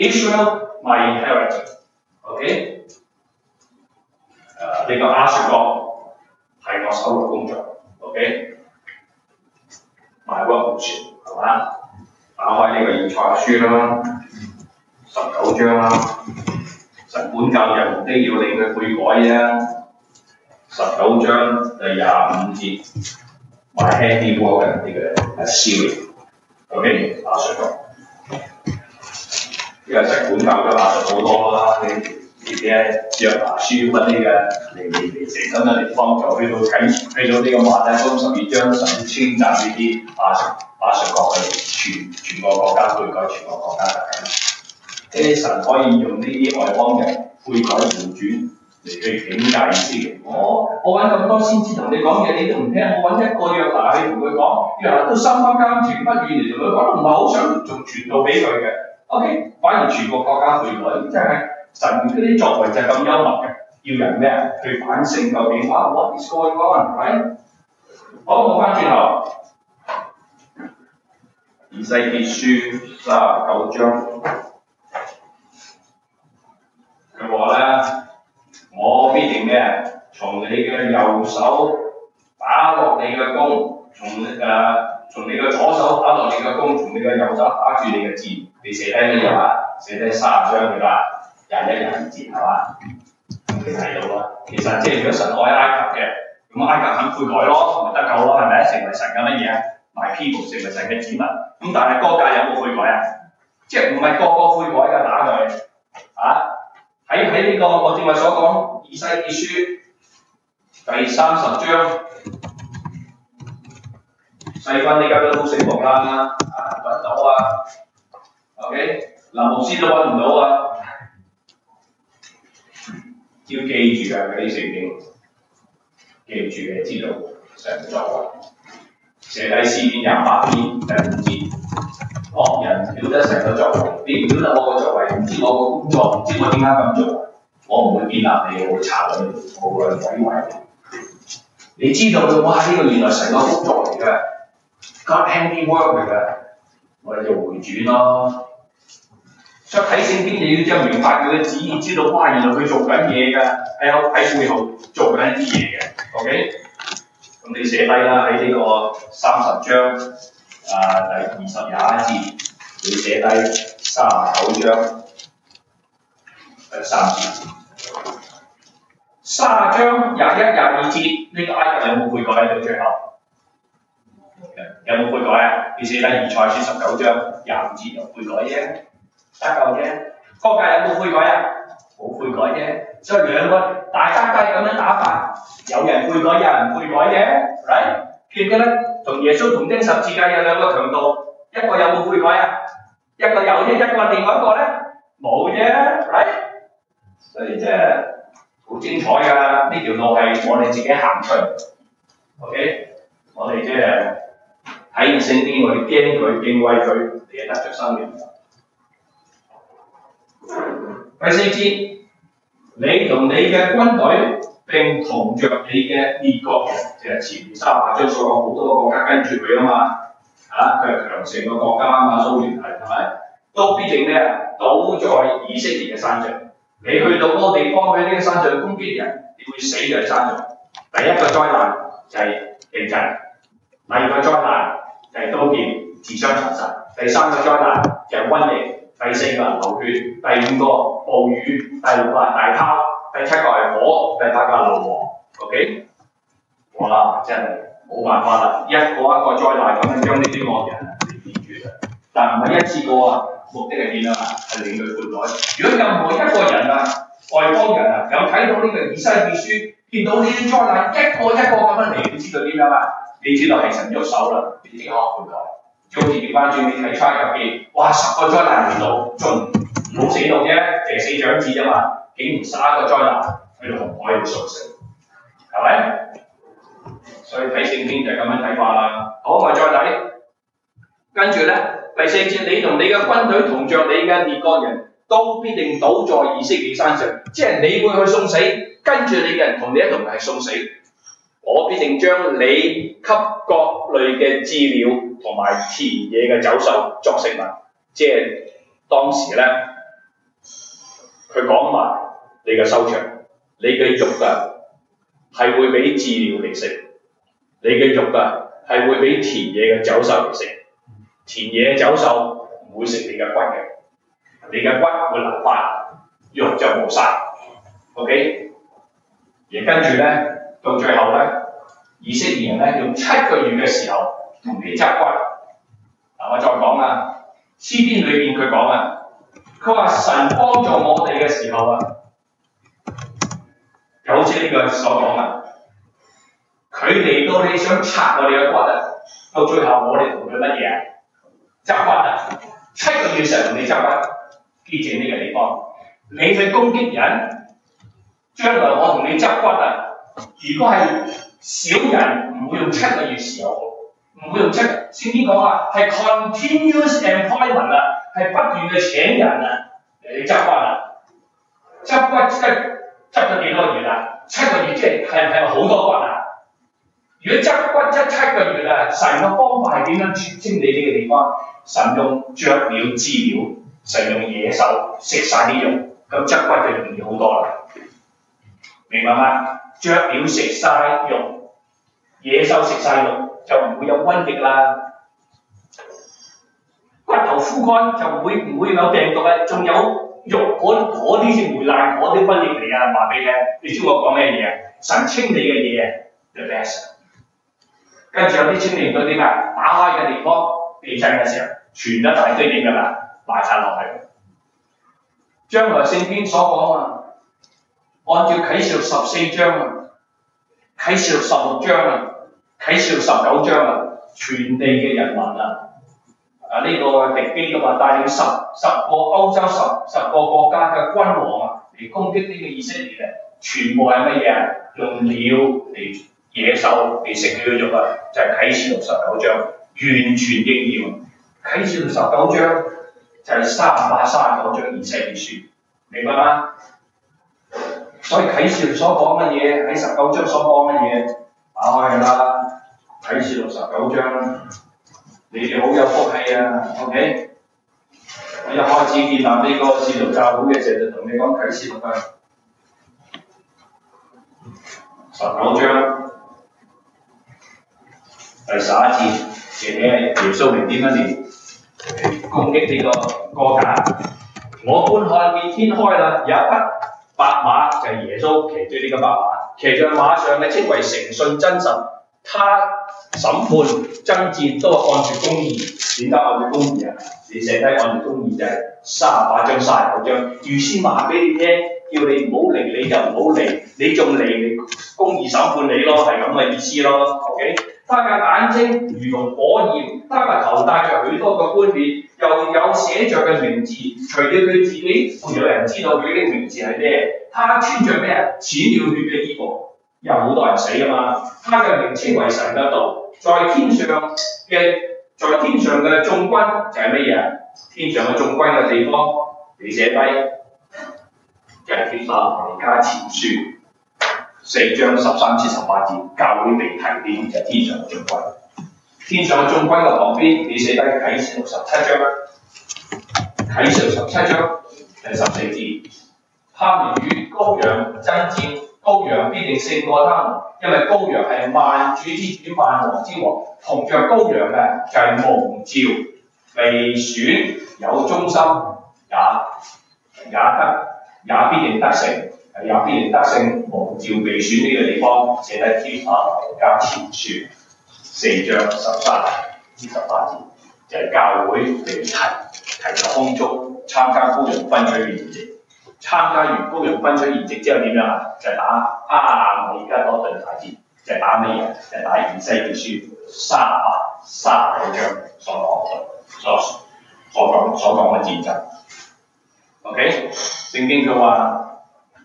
Israel my inheritance。OK。呢個亞述國係我手嘅工作。OK。my workmanship 係嘛？打開呢個以賽亞書啦，19章啦。神管教人目的要令佢悔改啫。19章第25節 ，my handiwork 呢個Assyria。OK， 亞述國。因為神管教咗亞述好多啦，你嘅約拿書乜啲嘅嚟成咁嘅地方，就去到呢個馬太福音12章，神稱讚呢啲亞述國嘅全個國家悔改，全個國家得救。神可以用呢啲外邦人悔改回轉嚟去警戒以色列。我揾咁多先知同你講嘢，你都唔聽。我揾一個約拿去同佢講，約拿都心不甘情不願嚟同佢講，都唔係好想仲傳道俾佢嘅。OK， 反而全個國家悔改，即係神嗰啲作為就係咁幽默嘅，要人咩去反省究竟what is going on，right？ 好，我翻轉頭，以西結書39章。佢話咧，我必定咩？從你嘅右手打落你嘅弓，從你嘅左手打落你嘅弓，從你嘅右手打住你嘅箭。你寫低乜嘢啊？寫低30章㗎啦，21、22節係嘛？你睇到啦。其實即係如果神愛埃及嘅，咁埃及肯悔改咯，咪得救咯，係咪？成為神嘅乜嘢啊？My people 成為神嘅子民。咁但係歌界有冇悔改啊？即係唔係個個悔改㗎打佢啊？喺呢個我正話所講以西結書第30章，細分呢家都好醒目啦，揾到啊 ，OK， 林牧師都揾唔到啊，要記住啊嗰啲聖經，記住嘅知道神作為，寫低詩篇28篇第5節。惡人曉得神嘅作為，你唔曉得我嘅作為，唔知我嘅工作，唔知我點解咁做，我唔會建立你，我會查你，我會毀壞你。你知道嘅，哇！呢個原來神嘅工作嚟嘅 ，God handiwork 嚟嘅，我哋就回轉咯。所以睇聖經你要將明白佢嘅旨意，知道哇！原來佢做緊嘢㗎，喺背後做緊一啲嘢嘅。OK， 咁你寫低啦，喺呢個30章。第20、21節，你寫低39章 3節。30章21、22節，呢、個埃及有冇悔改到最後？有冇悔改啊？你寫緊以賽書19章25節有悔改啫，得夠啫。國界有冇悔改啊？冇悔改啫。所以兩個大家都係咁樣打法，有人悔改，有人悔改啫 ，right？ 記唔記得同耶穌同釘十字架有兩個強盜，一個有冇悔改啊？一個有啫，一個另外一個咧冇啫 ，right？ 所以即係好精彩㗎，呢條路係我哋自己行出嚟 ，OK？ 我哋即係睇聖經，我哋驚佢、敬畏佢，你係得着生命。第4節，你同你嘅軍隊並同着你嘅列國人，即係前面38章所講好多個國家跟住佢啊嘛，佢係強盛嘅國家啊嘛，蘇聯係咪？都必定咩啊？倒在以色列嘅山上。你去到嗰個地方，喺呢個山上攻擊人，你會死在山上。第一個災難就係地震，第二個災難就係刀劍自相殘殺，第三個災難就係瘟疫，第四個係流血，第五個暴雨，第六個係大拋，第七個係火，第八個係硫磺。OK， 哇！真係冇辦法啦，一個一個災難咁樣將呢啲惡人嚟滅絕啊！但唔係一次過啊，目的係點啊？係令佢悔改。如果任何一個人啊，外邦人啊，有睇到呢個以西結書，見到呢啲災難一個一個咁樣嚟，你知道點樣啊？你知道係神喐手啦，你即刻悔改。就好似調翻轉你睇出入邊，哇！10個災難嚟到，仲冇死到啫，淨係死長子啫嘛，竟然11個災難喺度紅海度送死，係咪？所以睇聖經就係咁樣睇法啦。好，我哋再睇，跟住咧第4節，你同你嘅軍隊同着你嘅列國人，都必定倒在以色列山上，即係你會去送死，跟住你嘅人同你一同係送死。我必定將你給各類嘅鷙鳥同埋田野嘅走獸作食物，即係當時咧，佢講埋你嘅收場，你嘅肉啊係會俾鷙鳥嚟食，你嘅肉啊係會俾田野嘅走獸嚟食，田野嘅走獸唔會食你嘅骨嘅，你嘅骨會留翻，肉就冇晒 ，OK？ 而跟住咧。到最後咧，以色列人咧用7個月嘅時候同你執骨。我再講啊，詩篇裏邊佢講啊，佢話神幫助我哋嘅時候啊，就好似呢個所講啊，佢嚟到你想拆我哋嘅骨啊，到最後我哋同佢乜嘢啊？執骨啊！7個月成日同你執骨，記住呢個地方，你去攻擊人，將來我同你執骨啊！如果係小人，唔會用7個月時候，唔會用聖經講啊，係 continuous employment 啊，係不斷嘅請人啊嚟執骨啊，執骨執咗幾多月啊？7個月即係咪好多骨啊？如果執骨執7個月啊，神嘅方法係點樣清理呢個地方？神用雀鳥、鷙鳥，神用野獸食晒啲肉，咁執骨就容易好多啦，明白嗎？雀鳥食晒肉，野獸食晒肉，就唔會有瘟疫啦。骨頭枯乾就唔會有病毒啊，仲有肉嗰啲先回爛，嗰啲瘟疫嚟啊！話俾你聽，你知我講咩嘢啊？神清理嘅嘢啊 ，the best。跟住有啲清理到點啊？打開嘅地方，地震嘅時候，傳一大堆點㗎啦，埋晒落去。將來聖經所講啊。按照啟示錄14章啊，啟示錄16章啊，啟示錄19章啊，全地嘅人民啊，呢、這個敵基督啊帶領十個歐洲十個國家嘅君王啊嚟攻擊呢個以色列嘅，全部係乜嘢啊？用鳥嚟野獸嚟食佢嘅肉啊，就係、是、啟示錄19章完全應驗。啟示錄19章就係38、39章以西結書，明白嗎？所以啟示錄所講嘅嘢喺19章所講嘅嘢打開啦，啟示錄19章，你哋好有福氣啊 ，OK？ 我一開始建立呢個使徒教會嘅時候就同你講啟示錄啊，19章第11節，寫耶穌嚟點樣嚟攻擊呢個歌架， 我觀看見天開啦，有一匹白馬就係耶穌騎住呢個白馬，騎在馬上嘅稱為誠信真實。他審判爭戰都係按住公義。點解按住公義啊？你寫低按住公義就係38章39章，預先話俾你聽，叫你唔好嚟你就唔好嚟，你仲嚟你公義審判你咯，係咁嘅意思咯。OK， 他嘅眼睛如同火焰，他嘅頭戴着許多嘅冠冕，又有寫着嘅名字，除了佢自己，沒有人知道佢啲名字係咩。他穿着咩啊？濺了血嘅衣服。有好多人死㗎嘛，他嘅名稱為神嘅道，在天上嘅眾軍就係乜嘢？天上嘅眾軍嘅地方，你寫低就係帖撒羅尼迦前書4章13至18節，教會被提點就係天上嘅眾軍。天上嘅眾軍嘅旁邊，你寫低啟示67章，啟示67章第14節，他們與羔羊爭戰。羔羊必定勝過他們，因為羔羊係萬主之主、萬王之王。同着羔羊嘅就係蒙召、被選、有忠心，也必定得勝，也必定得勝。蒙召、被選呢個地方寫喺帖撒羅尼迦前書4章13至18節，就係教會被提到空中參加羔羊分取筵席。參加完羔羊分取筵席之後點樣啊？就係打我而家嗰頓大戰，就係打咩嘢？就係打以西結書39章所講嘅戰爭。OK， 聖經佢話，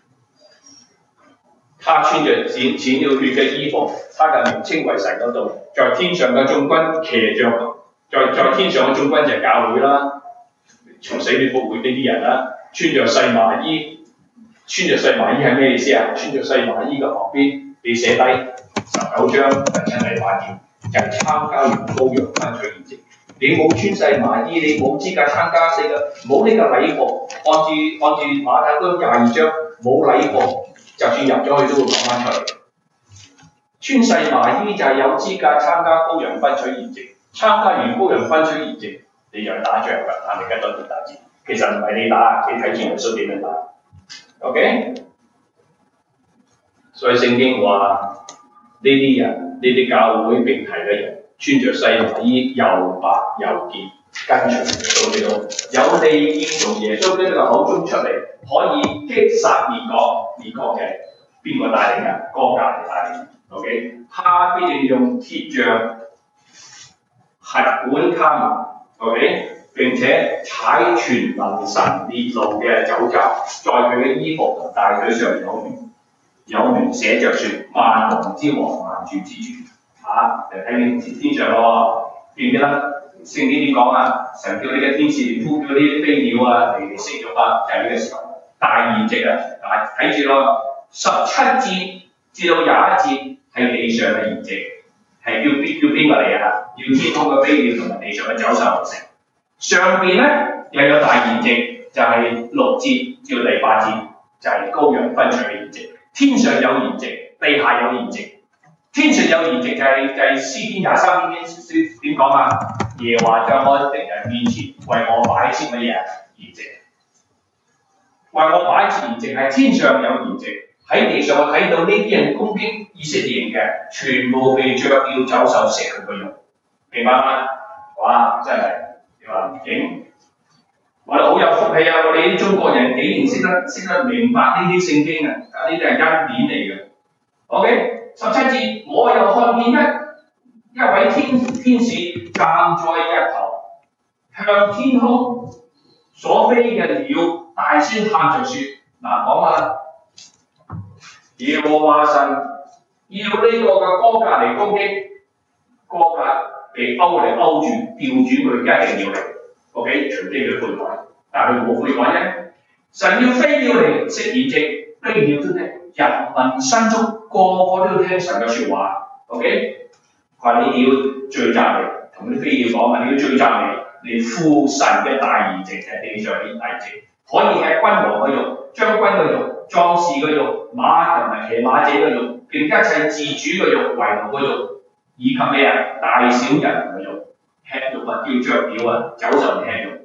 他穿着濺了血嘅衣服，他嘅名稱為神嗰度，在天上嘅眾軍騎着，在天上嘅眾軍就係教會啦，從死裏復活呢啲人啦。穿着細麻衣，穿着細麻衣係咩意思啊？穿着細麻衣嘅旁邊，你寫低19章第7第8節，就係參加完羔羊分取筵席。你冇穿細麻衣，你冇資格參加呢個，冇呢個禮服。按住馬太福音22章，冇禮服，就算入咗去都會講翻出嚟。穿細麻衣就係有資格參加羔羊分取筵席。參加完羔羊分取筵席，你就係打仗㗎，打另一隊大戰。其實唔係你打，你睇住耶穌點樣打 ，OK？ 所以聖經話呢啲人，呢啲教會並提嘅人，穿着細麻衣，又白又潔，跟隨耶穌基督，有利劍從耶穌基督嘅口中出嚟，可以擊殺列國。列國嘅邊個帶領啊？哥格尼帶領 ，OK？ 他必定用鐵杖轄管他們 ，OK？並且踩全能神烈怒嘅酒醡，在佢嘅衣服同大腿上有名寫着說：萬王之王，萬主之主。就睇見天上咯，記唔記得聖經點講啊？神叫呢個天使呼叫呢啲飛鳥啊嚟食肉啊，就係呢個時候大筵席啊！睇住咯，17節至到21節係地上嘅筵席，係叫邊個嚟啊？要天空嘅飛鳥同埋地上嘅走獸嚟食。上邊咧又有大筵席，就係6節至到第8節，就係羔羊分取嘅筵席。天上有筵席，地下有筵席。天上有筵席就係詩篇23篇點講啊？耶和華在我敵人面前為我擺設乜嘢筵席？為我擺設筵席係天上有筵席，喺地上我睇到呢啲人攻擊以色列人嘅，全部被雀鳥走獸食佢個肉，明白嗎？哇！真係〜景，我哋好有福氣啊！我哋啲中國人竟然識得明白呢啲聖經啊！呢啲係恩典嚟嘅。OK， 17節，我又看見一位天使站在日頭，向天空所飛嘅鳥大聲喊着説：嗱，講啊，耶和華神要呢個嘅哥格嚟攻擊哥格。被勾嚟勾住，調轉佢一定要嚟 ，OK？ 除非佢悔改，但係佢冇悔改啫。神要飛鳥嚟食筵席，飛鳥都聽，人民心中個個都要聽神嘅説話 ，OK？ 佢話你要聚集嚟，同啲飛鳥講話，你要聚集嚟赴神嘅大筵席，就係地上啲大席，可以吃君王嘅肉、將軍嘅肉、壯士嘅肉、馬同埋騎馬者嘅肉，並一切自主嘅肉、為奴嘅肉。以及咩啊？大小人嘅肉，吃肉啊，叫雀鳥啊，走獸吃肉。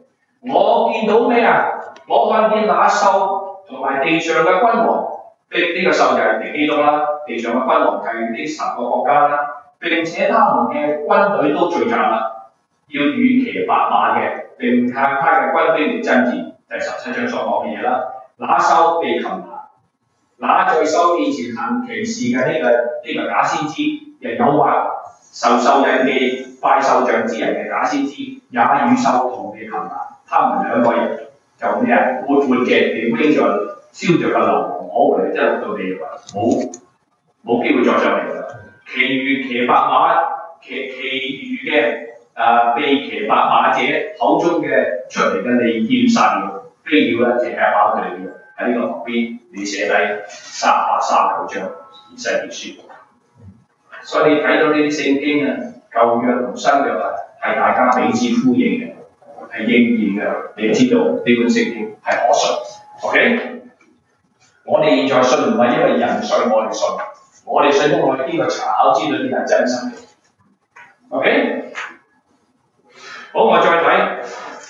我見到咩啊？我看見那獸同埋地上嘅君王，呢個獸就係基督啦，地上嘅君王係呢10個國家啦，並且他們嘅軍隊都聚集啦，要與騎白馬嘅並向他嘅軍兵嚟爭戰。第17章所講嘅嘢啦，那獸被擒拿，那在獸面前行奇事嘅呢個假先知，又誘惑受引嘅拜獸像之人嘅假先知，也與獸同被擒拿。他們2個人就咩啊？活嘅被扔在燒着嘅硫磺火湖裏，即係落到地獄啦，冇機會再上嚟㗎啦。其餘騎白馬，其餘嘅被騎白馬者口中嘅出嚟嘅利劍殺了，非要咧就係把佢哋嘅喺呢個旁邊你寫低38、39章以西結書。所以你睇到呢啲聖經啊，舊約同新約啊，係大家彼此呼應嘅。係應驗嘅，你知道呢本聖經係可信。OK， 我哋現在信唔係因為人信我哋信，我哋信因為我哋經過查考知道呢係真實嘅。OK， 好，我再睇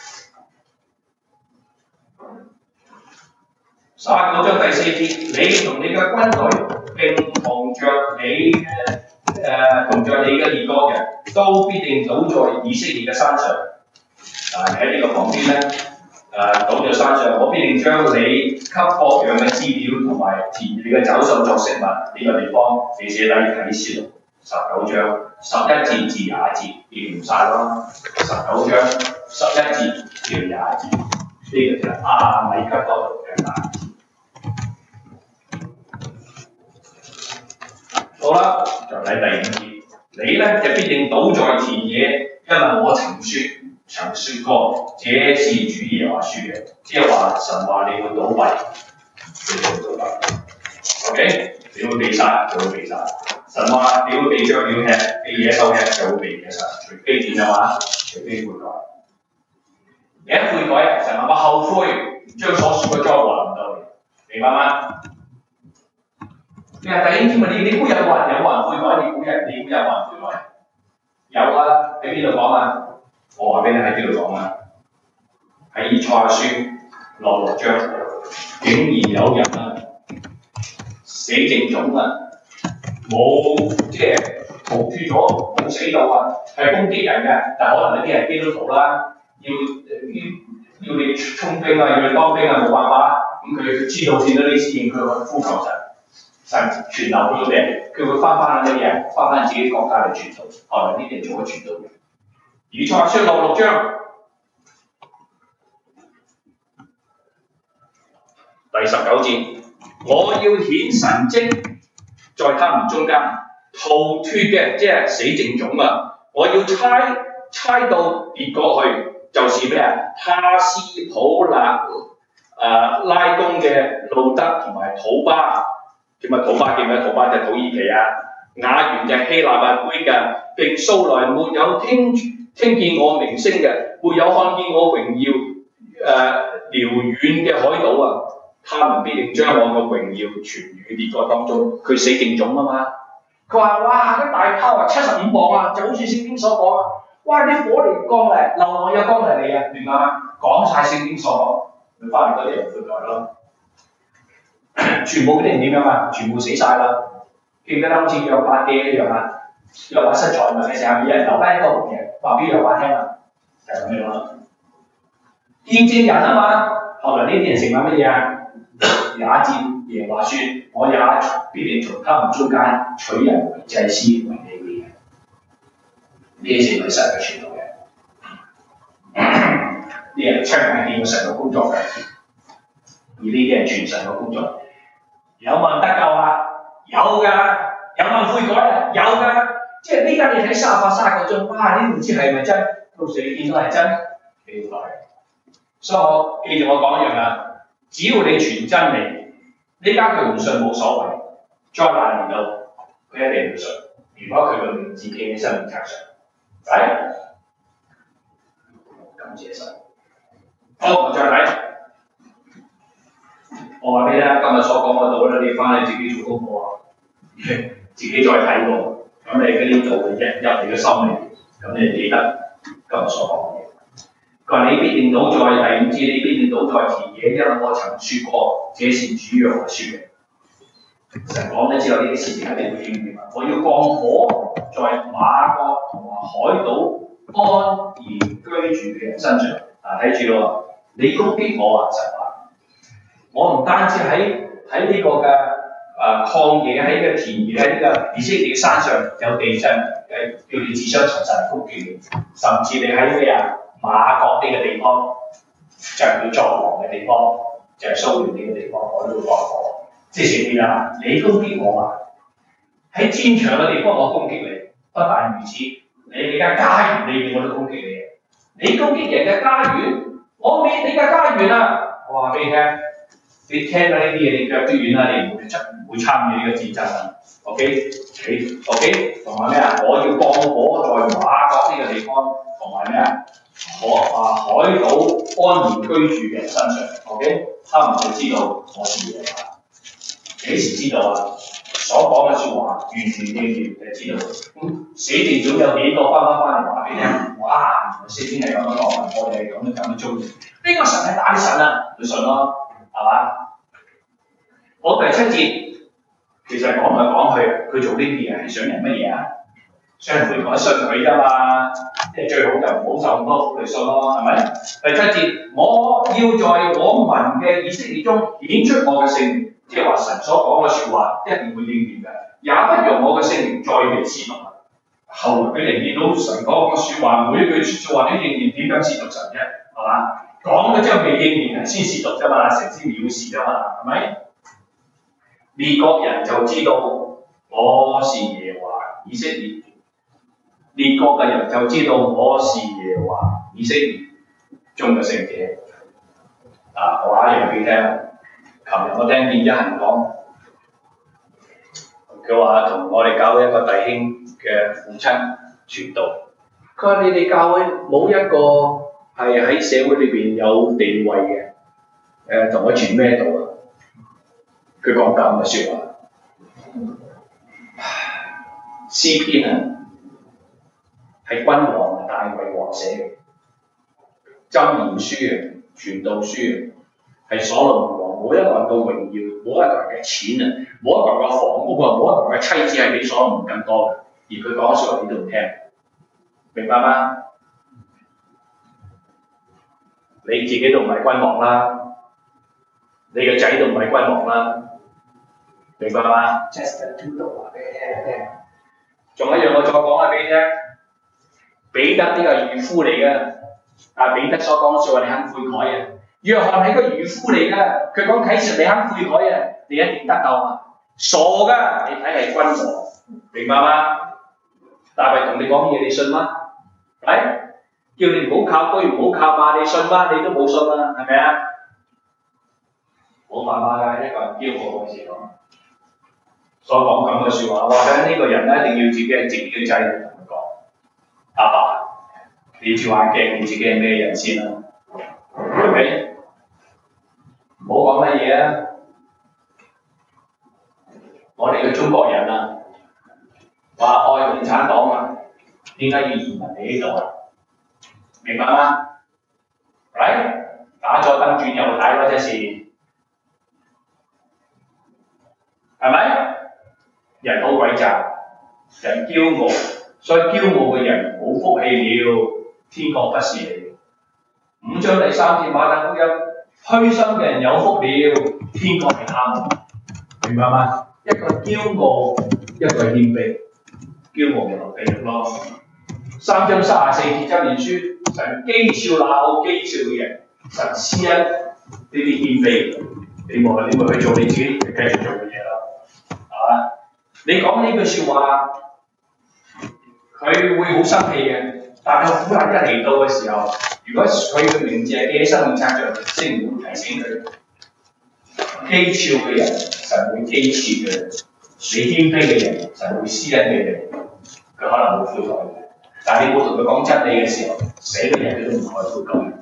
39章第4節，你同你嘅軍隊並同着你嘅列國人都必定倒在以色列嘅山上。喺呢個旁邊咧，倒在山上，我必定將你給各樣嘅資料同埋田野嘅走獸作食物呢個地方，你寫低啟示錄19章11節至20節，記唔晒咯。19章11節至20節，呢個就係亞米吉多族嘅大字。好啦，就睇第5節，你咧就必定倒在田野，因為我曾説過，這是主耶和華説嘅，即係話神話你會倒閉，你會倒閉。OK， 你會被殺就會被殺。神話你會被雀鳥吃，被野獸吃就會被野獸，除非點啊嘛？除非悔改。你一悔改，神話我後悔，將所説嘅災禍臨到你，明白嗎？你話弟兄姊妹，你估有冇人悔改？你估有冇人悔改？有啊，喺邊度講啊？我話俾你喺邊度講啊？喺以賽亞書6章，竟然有人啊死剩種啊，冇即係逃脫咗，冇死到啊，係攻擊人嘅，但可能有啲係基督徒啦，要你充兵啊，要你當兵啊，冇辦法，咁佢知道見到呢啲嘢，佢會呼求神，神傳流佢哋，佢會翻嗰啲嘢，翻自己國家嚟傳道，後來呢啲人做咗傳道嘅。以賽亞書6章第19節，我要顯神蹟在他們中間，逃脫嘅即係死剩種啊！我要差到別國去，就是咩啊？哈斯普拉宮嘅路德同埋土巴，點啊？土巴叫咩？土巴就係土耳其啊，雅原就係希臘啊，杯嘅，並素來沒有聽見我名聲嘅，沒有看見我榮耀遼遠嘅海島啊！他們必定將我嘅榮耀傳於列國當中。佢死剩種啊嘛！佢話：哇！啲大炮啊，75磅啊，就好似聖經所講啊！哇！啲火嚟降嚟，流浪有降嚟啊！明白嗎？講晒聖經所講，佢翻嚟嗰啲人悔改咯。全部嗰啲人點樣啊？全部死晒啦！記唔記得好似約伯記一樣啊？約伯失財物嘅時候，有人留翻一個嘢話俾約伯聽啊，就係咁樣咯。見證人啊嘛，後來呢啲人成為乜嘢啊？也戰耶和華説：我也必定從他們中間取人為祭司為你嘅。呢啲成為神嘅傳道嘅。啲人親眼見過神嘅工作嘅，而呢啲係傳神嘅工作。有冇人得救啊？有㗎。有冇人悔改啊？有㗎。即係呢家你睇38、39章，哇！呢唔知係咪真？到時你見到係真，你要來。所以我記住我講一樣啊，只要你傳真理，呢家佢唔信冇所謂，災難嚟到佢一定會信。如果佢個名字記喺生命冊上，係感謝神。好，我再睇。我話俾你聽，今日所講嘅道咧，你翻去自己做功課啊，自己再睇過，咁你嗰啲道入你嘅心裏，咁你記得今日所講嘅嘢。 佢話你必定倒在第五節，你必定倒在田野，因為我曾説過，這是主耶和華説嘅。神講咗之後，呢啲事情一定會應驗啊！我要降火在馬國同埋海島安然居住嘅人身上。睇住咯，你攻擊我啊！神話，我唔單止喺呢個嘅曠野，喺呢個田野，喺呢個以色列山上有地震，叫你自相殘殺攻擊你，甚至你喺咩啊馬國呢個地方，就係佢作王嘅地方，就係蘇聯呢個地方，我都會降火。即係點啊？你攻擊我啊！喺戰場嘅地方我攻擊你，不但如此，你嘅家園裏邊我都攻擊你。你攻擊人嘅家園，我滅你嘅家園啊！我話俾你聽，你聽到呢啲嘢，你腳都軟啦，你唔會參與呢個戰爭啊 ？OK，同埋咩啊？我要降火在馬國呢個地方，同埋咩啊？海島安然居住嘅人身上 ，OK， 他們就知道我是耶和華。幾時知道啊？所講嘅説話完全應驗就知道。死地總有幾個翻嚟話俾你聽，哇！聖經係咁樣講，我哋係咁樣做。呢個神係大神啊，你信咯，係嘛？好，第7節其實講嚟講去，佢做呢啲嘢係想人乜嘢啊？想人悔改信佢啫嘛，即係最好就唔好受咁多苦嚟信咯，係咪？第7節，我要在我民嘅以色列中顯出我嘅聖名。即係話神所講嘅説話一定會應驗嘅，也不容我嘅聖名再被褻瀆。後來俾人見到神講嘅説話，每一句説話都應驗，點敢褻瀆神啫？係嘛？講咗之後未應驗，先褻瀆啫嘛，神先藐視啫嘛，係咪？列國人就知道我是耶和華以色列，列國嘅人就知道我是耶和華以色列中嘅聖者。我話一樣俾你聽。琴日我聽見一人講，佢話同我哋教會一個弟兄嘅父親傳道，佢話你哋教會冇一個係喺社會裏邊有地位嘅，同我傳咩道啊？佢講咁嘅説話，詩篇啊係君王大衛王寫嘅，箴言書啊、傳道書啊係所羅門王。冇一個人嘅榮耀，冇一個人嘅錢啊，冇一個人嘅房屋啊，冇一個人嘅妻子係比所羅門更多嘅。而佢講説話你都唔聽，明白嗎？你自己都唔係君王啦，你個仔都唔係君王啦，明白嗎 ？Just to know 話俾你聽。仲有一樣我再講下俾你聽，彼得呢個係漁夫嚟嘅，但彼得所講嘅説話你肯悔改啊！約翰係個漁夫嚟㗎，佢講啟示你肯悔改啊，你一定得救啊！傻㗎，你睇係君王，明白嗎？大衛同你講嘢，你信嗎？係，叫你唔好靠車，唔好靠馬，你信嗎？你都冇信啊，係咪啊？冇辦法㗎，一個人驕傲嘅時候，所講咁嘅説話，話緊呢個人咧一定要自己嘅仔女同佢講，阿爸，你照眼鏡，你自己係咩人先啦？係咪？唔好講乜嘢啊！我哋嘅中國人啊，話愛共產黨啊，點解要移民嚟呢度啊？明白嗎？嚟打咗燈轉右軚嗰隻事，係咪？人好詭詐，人驕傲，所以驕傲嘅人冇福氣了，天國不是你。5章第3節馬太福音。虛心嘅人有福了，天國係他們，明白嗎？一個驕傲，一個謙卑，驕傲咪落地獄咯。3章34節箴言書，神譏誚那好譏誚嘅人，神施恩呢啲謙卑，你咪去做你自己繼續做嘅嘢咯，係嘛？你講呢句説話，佢會好生氣嘅，但係苦難一嚟到嘅時候。如果佢嘅名字係記喺生命冊上，聖靈會提醒佢。譏誚嘅人，神會譏誚佢；你謙卑嘅人，神會施恩俾你。佢可能會悔改，但係你冇同佢講真理嘅時候，死嘅人佢都唔會悔改。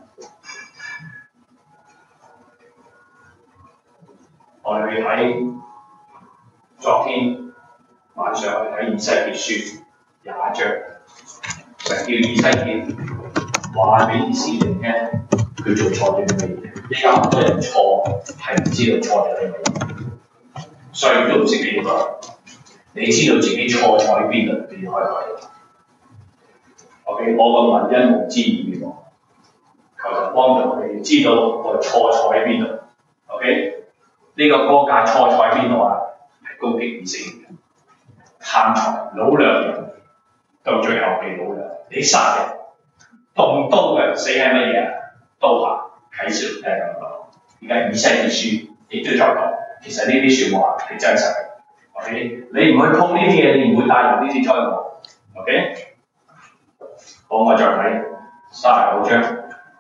我哋去睇昨天晚上去睇以西結書20章，神叫以西結。
話俾以色列人聽，佢做錯咗啲乜嘢。依家好多人錯係唔知道錯咗啲乜嘢，所以都唔識點改。你知道自己錯喺邊度，你就可以改。OK， 我個文因無知而滅亡，求神幫助我哋知道我錯喺邊度。OK， 呢個歌架錯喺邊度啊？係攻擊以色列人，貪財擄掠人，到最後被擄掠。你殺人動刀嘅死係乜嘢啊？刀下。啟示錄係咁講，而家以西結書亦都再講，其實呢啲説話係真實嘅。OK， 你唔去碰呢啲嘢，你唔會帶入呢啲災禍。OK， 好，我再睇39章，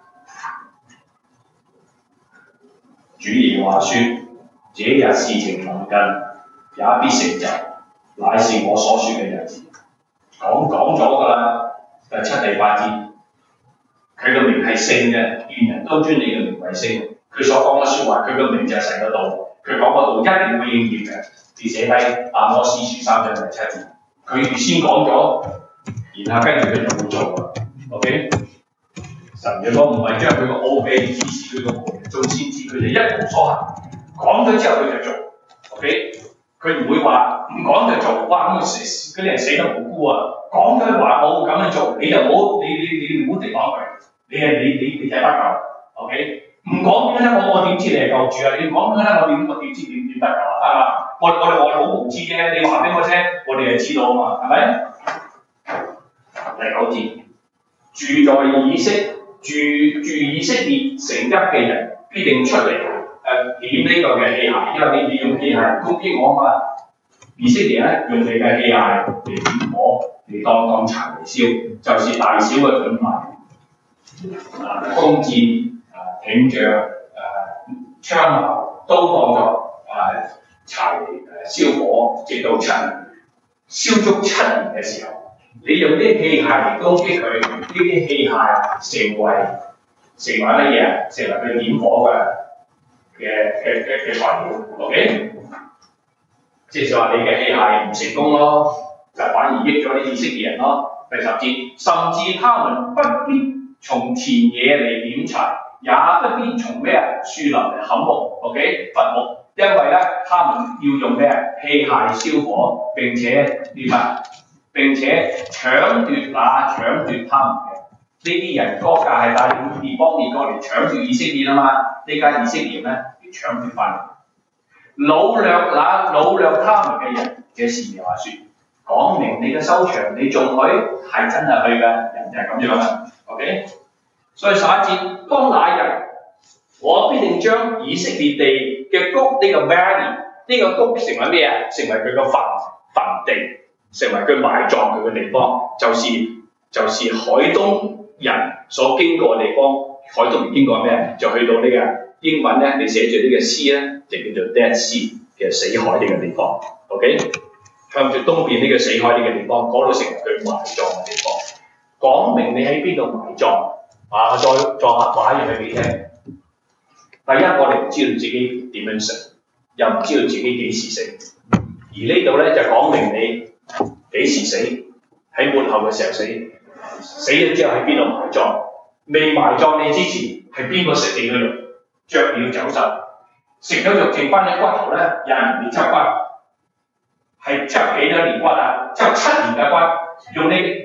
主耶和華說：這日事情臨近，也必成就，乃是我所說嘅日子。講咗㗎啦，第7、第8節。佢個名係聖嘅，願人都尊你嘅名為聖。佢所講嘅説話，佢個名就係神嘅道。佢講嘅道一定會應驗嘅。你寫低阿摩司書3章第7節，佢預先講咗，然後跟住佢就會做啦。OK， 神如果唔係將佢個奧秘指示佢個僕人做先知，佢就一無所行。講咗之後佢就做。OK， 佢唔會話唔講就做，哇咁嗰啲人死得無辜啊！講咗話我會咁樣做，你就唔好你唔好地講佢。你就係得救 ，OK？ 唔講點咧？我點知你係救主啊？你唔講點咧？我點知點得救啊？係嘛？我哋好無知啫，你話俾我聽，我哋就知道啊嘛，係咪？第9節，住以色列城邑嘅人必定出嚟點呢個嘅器械，因為你用器械攻擊我啊嘛。以色列咧用你嘅器械嚟點火，嚟當柴嚟燒，就是大小嘅盾牌。弓箭、挺杖、槍矛都當作柴嚟燒火，直到7年，燒足7年嘅時候，你用啲器械嚟攻擊佢，呢啲器械成為乜嘢啊？成為佢點火嘅材料 ，OK？ 即係話你嘅器械唔成功咯，就反而益咗啲以色列人咯。第10節，甚至他們不必從田野嚟點柴，也不必從咩樹林嚟砍木 ，OK？ 伐木，因為咧，他們要用咩器械燒火，並且點啊？並且搶奪他們嘅呢啲人，歌架係帶領列邦列國嚟搶奪以色列啊嘛，呢家以色列咧嚟搶奪翻嚟，擄掠他們嘅人，這是耶和華說，講明你嘅收場，你仲去係真係去嘅，人就係咁樣啦。OK， 所以11節，當那日，我必定將以色列地嘅谷呢個 valley， 呢個谷成為咩啊？成為佢個墳地，成為佢埋葬佢嘅地方，就是海東人所經過嘅地方。海東人經過咩？就去到呢個英文咧，你寫住呢個 sea 咧，就叫做 Dead Sea 嘅死海呢個地方。OK， 向住東邊呢個死海呢個地方，嗰度成為佢埋葬嘅地方。講明你喺邊度埋葬啊！再話一樣嘢俾你聽。第一，我哋唔知道自己點樣死，又唔知道自己幾時死。而呢度咧就講明你幾時死，喺末後嘅時候死，死咗之後喺邊度埋葬。未埋葬你之前係邊個食你嘅肉，雀鳥走獸，食咗肉剩翻啲骨頭咧，有人會抽骨，係抽幾多年骨啊？抽7年嘅骨，用你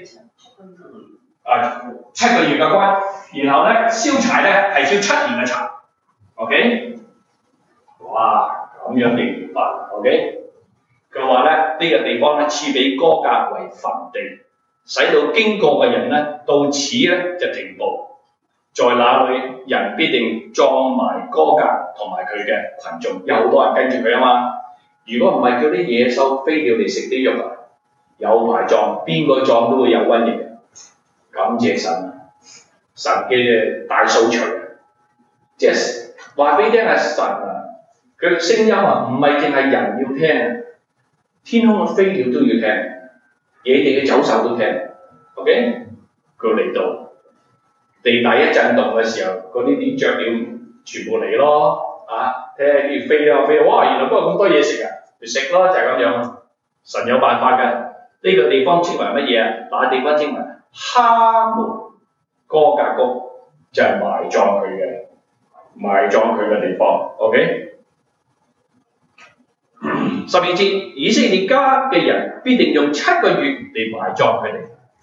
7個月嘅骨，然後咧燒柴咧係燒7年嘅柴 ，OK？ 哇，咁樣你明白 ，OK？ 佢話咧呢個地方咧賜俾歌革為墳地，使到經過嘅人咧到此咧就停步，在那裏人必定葬埋歌革同埋佢嘅群眾，有好多人跟住佢啊嘛。如果唔係叫啲野獸飛鳥嚟食啲肉啊，有埋葬，邊個葬都會有瘟疫。感謝神，神嘅大掃除，即係話俾你聽係神啊，佢嘅聲音啊，唔係淨係人要聽，天空嘅飛鳥都要聽，野地嘅走獸都聽。OK， 佢嚟到地大一震動嘅時候，嗰啲雀鳥全部嚟咯，睇下啲飛啊飛，哇！原來都有咁多嘢食啊，咪食咯，就係咁樣。神有辦法㗎，呢個地方稱為乜嘢啊？嗱，地方稱為哈門
哥格谷就係埋葬佢嘅地方。OK。12節，以色列家嘅人必定用7個月嚟埋葬佢哋，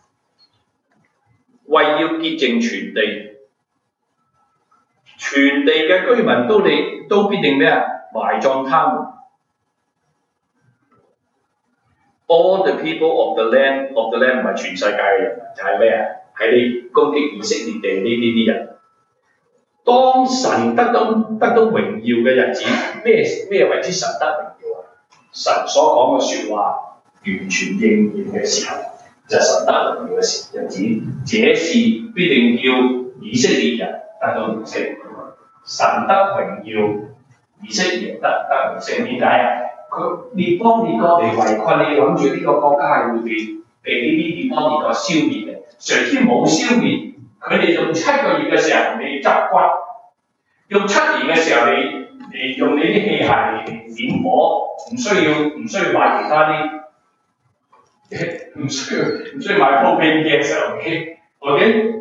為要潔淨全地，全地嘅居民都必定咩啊？埋葬他們。All the people of the land 唔係全世界嘅人，就係咩啊？係你攻擊以色列地呢啲人。當神得到榮耀嘅日子，咩為之神得榮耀啊？神所講嘅説話完全應驗嘅時候，就係神得榮耀嘅日子。這事必定叫以色列人得到榮升。神得榮耀，以色列人得榮升。點解啊？佢列邦列國嚟圍困你，諗住呢個國家係會被呢啲列邦列國消滅嘅，誰知冇消滅，佢哋用7個月嘅時候你執骨，用7年嘅時候你用你啲器械嚟點火，唔需要買其他啲，唔需要買 propane gas OK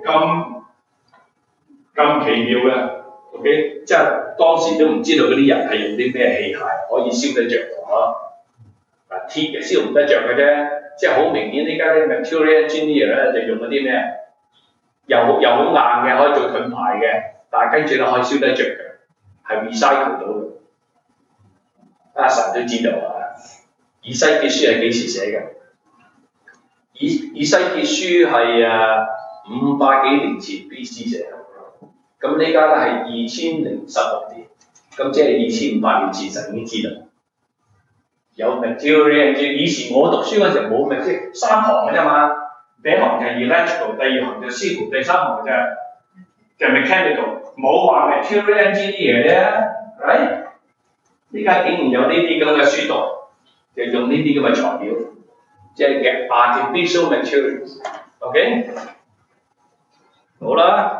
咁奇妙嘅 OK， 即係當時都唔知道嗰啲人係用啲咩器械可以燒得着鐵嘅燒唔得着嘅啫，即係好明顯呢家啲 material engineer 咧就用嗰啲咩又好硬嘅可以做盾牌嘅，但係跟住咧可以燒得着嘅，係 recycle 到嘅。神都知道啊，以西結書係幾時寫嘅？以西結書係500幾年前 B.C. 寫嘅，咁呢家咧係2016年，咁即係2500年前神已經知道。有 material， 以前我讀書嗰陣時冇 material， 3行嘅啫嘛。第一行就係 electrical， 第二行就 civil， 第三行就 mechanical， 冇話 material engineer 啫 ，right？ 呢家竟然有呢啲咁嘅書讀，就用呢啲咁嘅材料，即係嘅 artificial materials。OK， 好啦。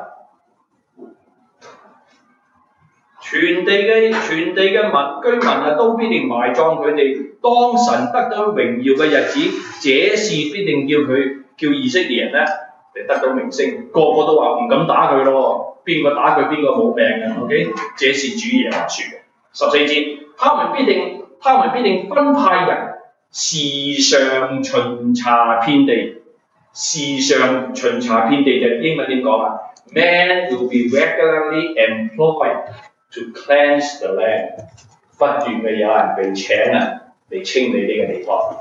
全地嘅居民啊，都必定埋葬佢哋。當神得到榮耀嘅日子，這事必定叫以色列人咧嚟得到名聲。個個都話唔敢打佢咯，邊個打佢邊個冇命嘅。OK， 這是主耶和華說嘅。14節，他們必定分派人時常巡查遍地。時常巡查遍地嘅英文點講啊 ？Man will be regularly employed to cleanse the land， 不斷嘅有人被請嚟清理呢個地方。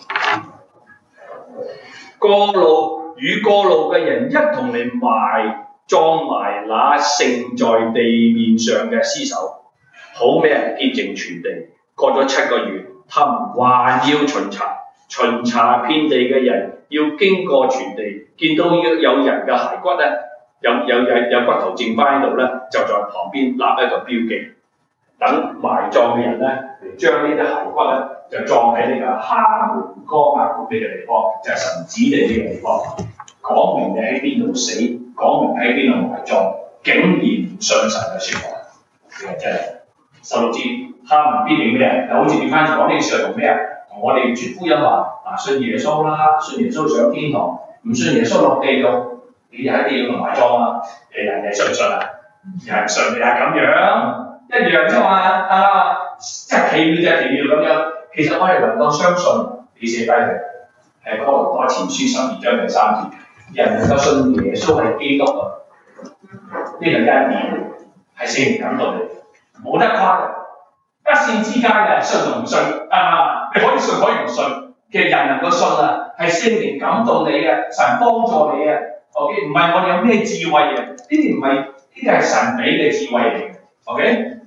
過路嘅人一同嚟葬埋那剩在地面上嘅屍首，好咩人潔淨全地。過咗7個月，他們還要巡查遍地嘅人要經過全地，見到有人嘅骸骨咧。有骨頭剩翻喺度咧，就在旁邊立一個標記，等埋葬嘅人咧嚟將呢啲骸骨咧就葬喺呢個哈門哥格谷呢個地方，就係神指定呢個地方，講明你喺邊度死，講明喺邊度埋葬，竟然唔信神嘅説話，呢個真係16節，他們必定咩啊？好似調翻轉講呢個説話同咩啊？同我哋傳福音話信耶穌啦，信耶穌上天堂，唔信耶穌落地獄。你喺地獄埋葬啊！人哋信唔信啊？人信你係咁樣，一樣啫嘛。即係奇妙就係奇妙咁樣。其實我哋能夠相信，你寫低佢係哥林多前書12章第3節，人能夠信耶穌係基督啊！呢個恩典係聖靈感動你，冇得誇嘅。一線之間嘅信同唔信你可以信可以唔信，其實人能夠信啊，係聖靈感動你嘅，神幫助你啊。OK， 唔係我哋有咩智慧嘅，呢啲唔係，呢啲係神俾嘅智慧嚟嘅。OK，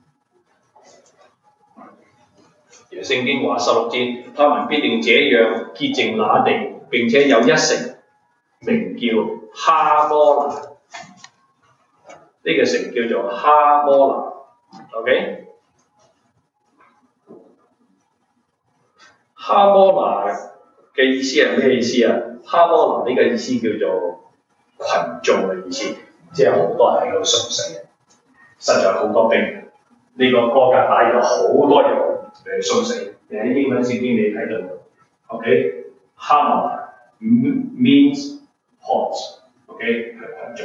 聖經話16節，他們必定這樣潔淨那地，並且有一城名叫哈摩拿，呢個城叫做哈摩拿。OK， 哈摩拿嘅意思係咩意思啊？哈摩拿呢個意思叫做群眾嘅意思，即係好多人喺度送死嘅，實在好多兵。呢個哥格打有好多人嚟送死，你喺英文聖經你睇到。OK， 哈摩拿 means horse，OK 係群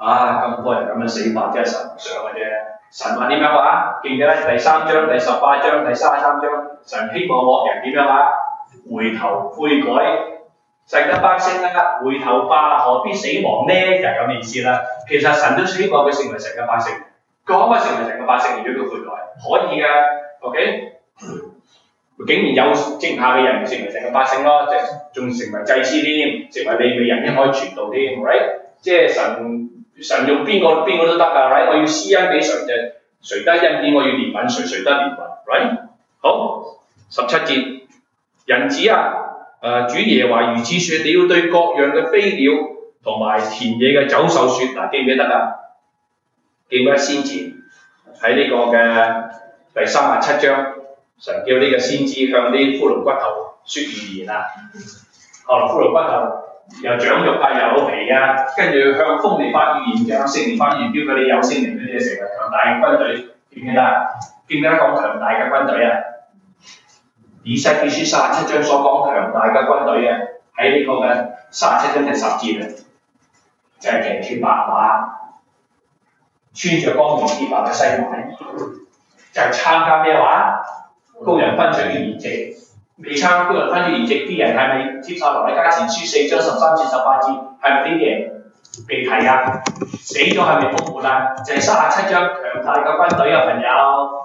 咁多人咁樣死法，真係神唔想嘅啫。神話點樣話？記唔記得第3章、第18章、第33章，神希望惡人點樣啊？回頭悔改，神嘅百姓啊，回頭吧，何必死亡呢？就係咁嘅意思啦。其實神都希望佢成為神嘅百姓，佢可唔可以成為神嘅百姓？如果佢悔改，可以㗎。OK， 竟然有剩下嘅人成為神嘅百姓咯，仲成為祭司添，成為利未人，可以傳道添 ，right？ 即係神用邊個都得㗎 ，right？ 我要施恩俾誰啫，誰得恩典，我要憐憫誰，誰得憐憫 ，right？ 好，17節，人子啊，主耶和華如此説：你要對各樣嘅飛鳥同埋田野嘅走獸説，嗱記唔記得㗎？記唔記得先前喺呢個嘅第37章，神叫呢個先知向啲骷髏骨頭説預言啊，可能骷髏骨頭又長肉啊，又有皮啊，跟住向風嚟發預言，向聖靈發預言，叫佢哋有聖靈，佢哋成為強大嘅軍隊，記唔記得？記唔記得講強大嘅軍隊啊？以西結書37章所講強大嘅軍隊啊，喺呢個嘅37章第10節啊，就係騎住白馬，穿着光明潔白嘅西馬，就係參加咩話？高人分取嘅筵席。未參加高人分取筵席啲人係咪接受羅米迦前書4章13至18節？係咪呢啲人被提啊？死咗係咪復活啊？就係37章強大嘅軍隊啊，朋友。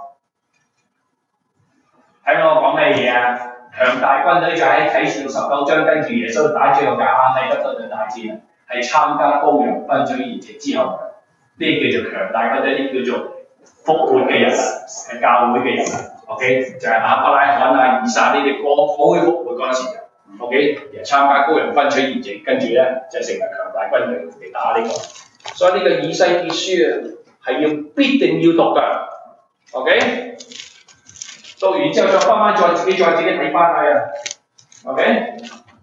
睇我講咩嘢啊？強大軍隊就喺啟示錄19章跟住耶穌打最後架亞米得嘅大戰啊，係參加羔羊分取筵席之後嘅，呢叫做強大軍隊，呢叫做復活嘅人啊，係教會嘅人啊。OK， 就係亞伯拉罕啊、以撒呢啲個會復活嗰陣時就 OK， 而參加羔羊分取筵席，跟住咧就成為強大軍隊嚟打呢個。所以呢個以西結書啊係必定要讀㗎。OK。讀完之後再翻自己睇翻佢啊 ，OK？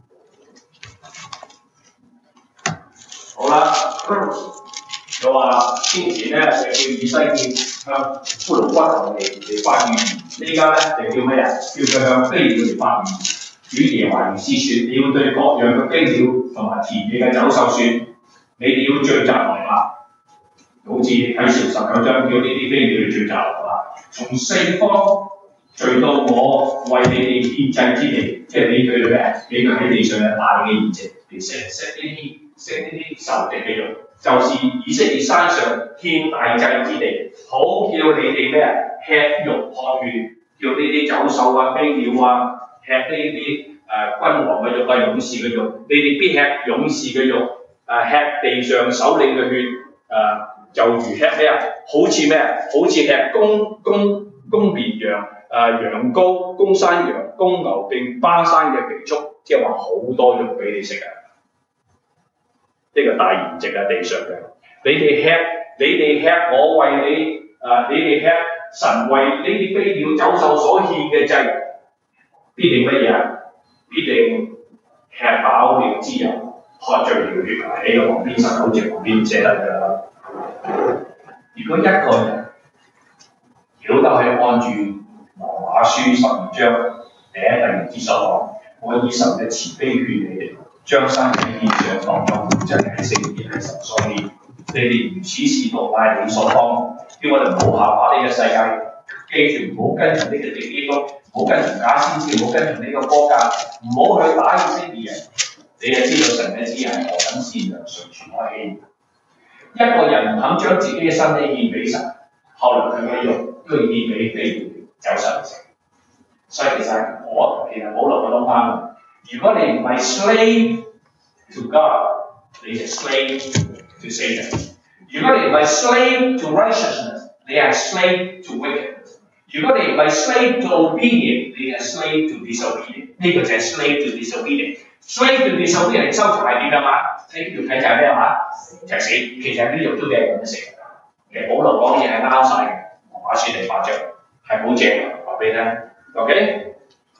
好啦，佢話先前咧就叫以西結向骷髏骨頭嚟發預言，呢家咧就叫咩啊？叫佢向飛鳥嚟發預言。主耶和華如此説：你要對各樣嘅飛鳥同埋田野嘅走獸説，你哋要聚集來吧。好似喺啟示錄19章叫呢啲飛鳥嚟聚集來吧，從四方。聚到我為你哋獻祭之地，即係俾佢哋咩？俾佢喺地上嘅大嘅筵席，嚟食呢啲仇敵嘅肉，就是以色列山上獻大祭之地，好叫你哋咩？吃肉喝血，叫呢啲走獸啊、飛鳥啊，吃呢啲君王嘅肉啊、勇士嘅肉，你哋必吃勇士嘅肉，吃地上首領嘅血，就如吃咩啊？好似咩？好似吃公綿羊。羊羔、公山羊、公牛並巴山嘅肥畜，即係話好多肉俾你食啊！呢個大筵席喺地上嘅，你哋吃我為你哋吃神為呢啲飛鳥走獸所獻嘅祭，必定乜嘢啊？必定吃飽了之後，喝醉了血，喺個旁邊神好似旁邊寫得㗎。如果一個人曉得去按住羅馬書12章第1、第2節所講，我以神嘅慈悲勸你哋，將身體獻上當作活祭，係聖潔，係神所喜。你哋如此侍奉乃理所當，叫我哋唔好效法呢個世界，記住唔好跟從呢個敵基督，唔好跟從假先知，唔好跟從呢個國家，唔好去打以色列人。你就知道神嘅旨意係何等善良，隨處可喜。一個人唔肯將自己嘅身體獻俾神，後來佢嘅肉都要獻俾飛鳥走獸食。所以其實保羅講翻，如果你唔係 slave to God， 你係 slave to Satan。如果你唔係 slave to righteousness， 你係 slave to wickedness。如果你唔係 slave to obedience， 你係 slave to disobedience。呢個就係 slave to disobedience。slave to disobedience 收場係點樣啊？睇條睇就係咩話？就係死。其實啲肉都俾人食。其實保羅講嘢係啱晒嘅，羅馬書第8章係好正嘅，話俾你聽。OK？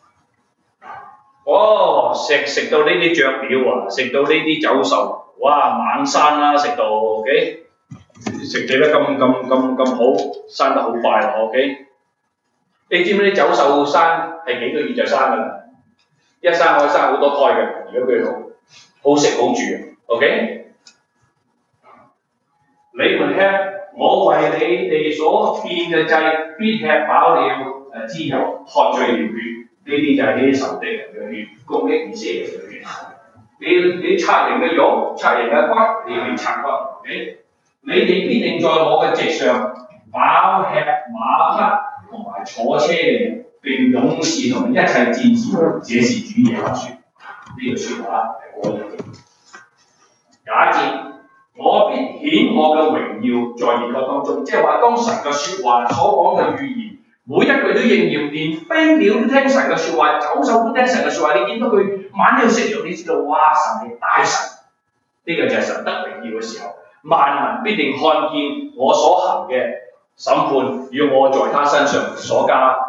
食到呢啲雀鳥啊，食到呢啲走獸，哇猛生啦，食到 OK， 食得咁好，生得好快咯 OK。你知唔知啲走獸生係幾個月就生㗎啦？一生可以生好多胎嘅，如果佢好食好住 OK。 你們吃，我為你哋所獻嘅祭，必吃飽了脂油，喝醉了血。呢啲就係呢啲仇敵人嘅血，攻擊以色列嘅血。你拆人嘅肉，拆人嘅骨，你要拆骨。Okay? 你哋必定在我嘅席上飽吃馬匹同埋坐車嘅人，並勇士同埋一切戰士。這是主耶和華說。呢句説話係可以嘅。假設我必顯我嘅榮耀在列國當中，即係話當神嘅説話所講嘅預言，每一句都應驗，連飛鳥都聽神嘅説話，走獸都聽神嘅説話。你見到佢晚鳥食羊，你知道哇，神係大神。呢、這個就係神得榮耀嘅時候，萬民必定看見我所行嘅審判與我在他身上所加，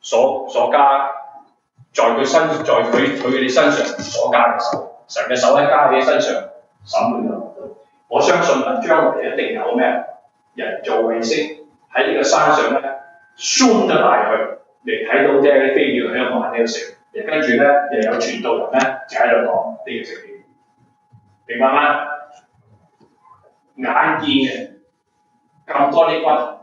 在佢哋身上所加嘅手，神嘅手喺加喺身上審判佢。我相信啊，將來一定有咩人造衛星喺呢個山上咧 zoom 咗大去，你睇到即係飛鳥喺度慢喺度食，跟住咧又有傳道人咧就喺度講呢個食嘢，明白嗎？眼見嘅咁多啲骨頭，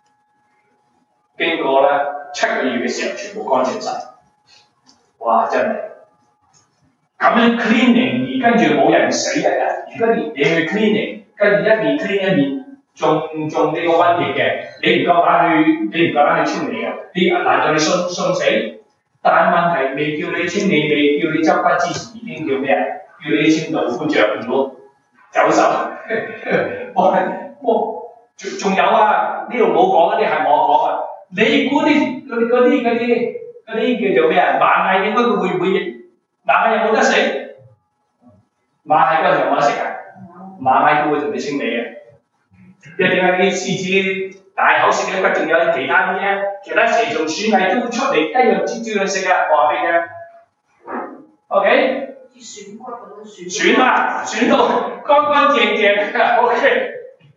經過咧7個月嘅時候，全部乾淨晒。哇！真係咁樣 cleaning， 而跟住冇人死嘅。如果你去 cleaning， 跟住一面 clean 一面種呢個瘟疫嘅，你唔夠膽去清理嘅，你難道你信死？但係問題未叫你清理，未叫你執骨之前，已經叫咩啊？叫你清道夫着唔好走手。仲有啊！呢度冇講嗰啲係我講啊。你估啲叫做咩啊？螞蟻點解佢會唔會？螞蟻有冇得死？螞蟻嗰陣有冇得食啊？螞蟻都會同你清理嘅。因為點解啲獅子大口食嘅骨，仲有其他啲咧？其他蛇蟲鼠蟻都會出嚟一樣照嚟食啊！我話俾你聽 ，OK？ 選骨嗰種選啊，選到乾乾淨淨 ，OK。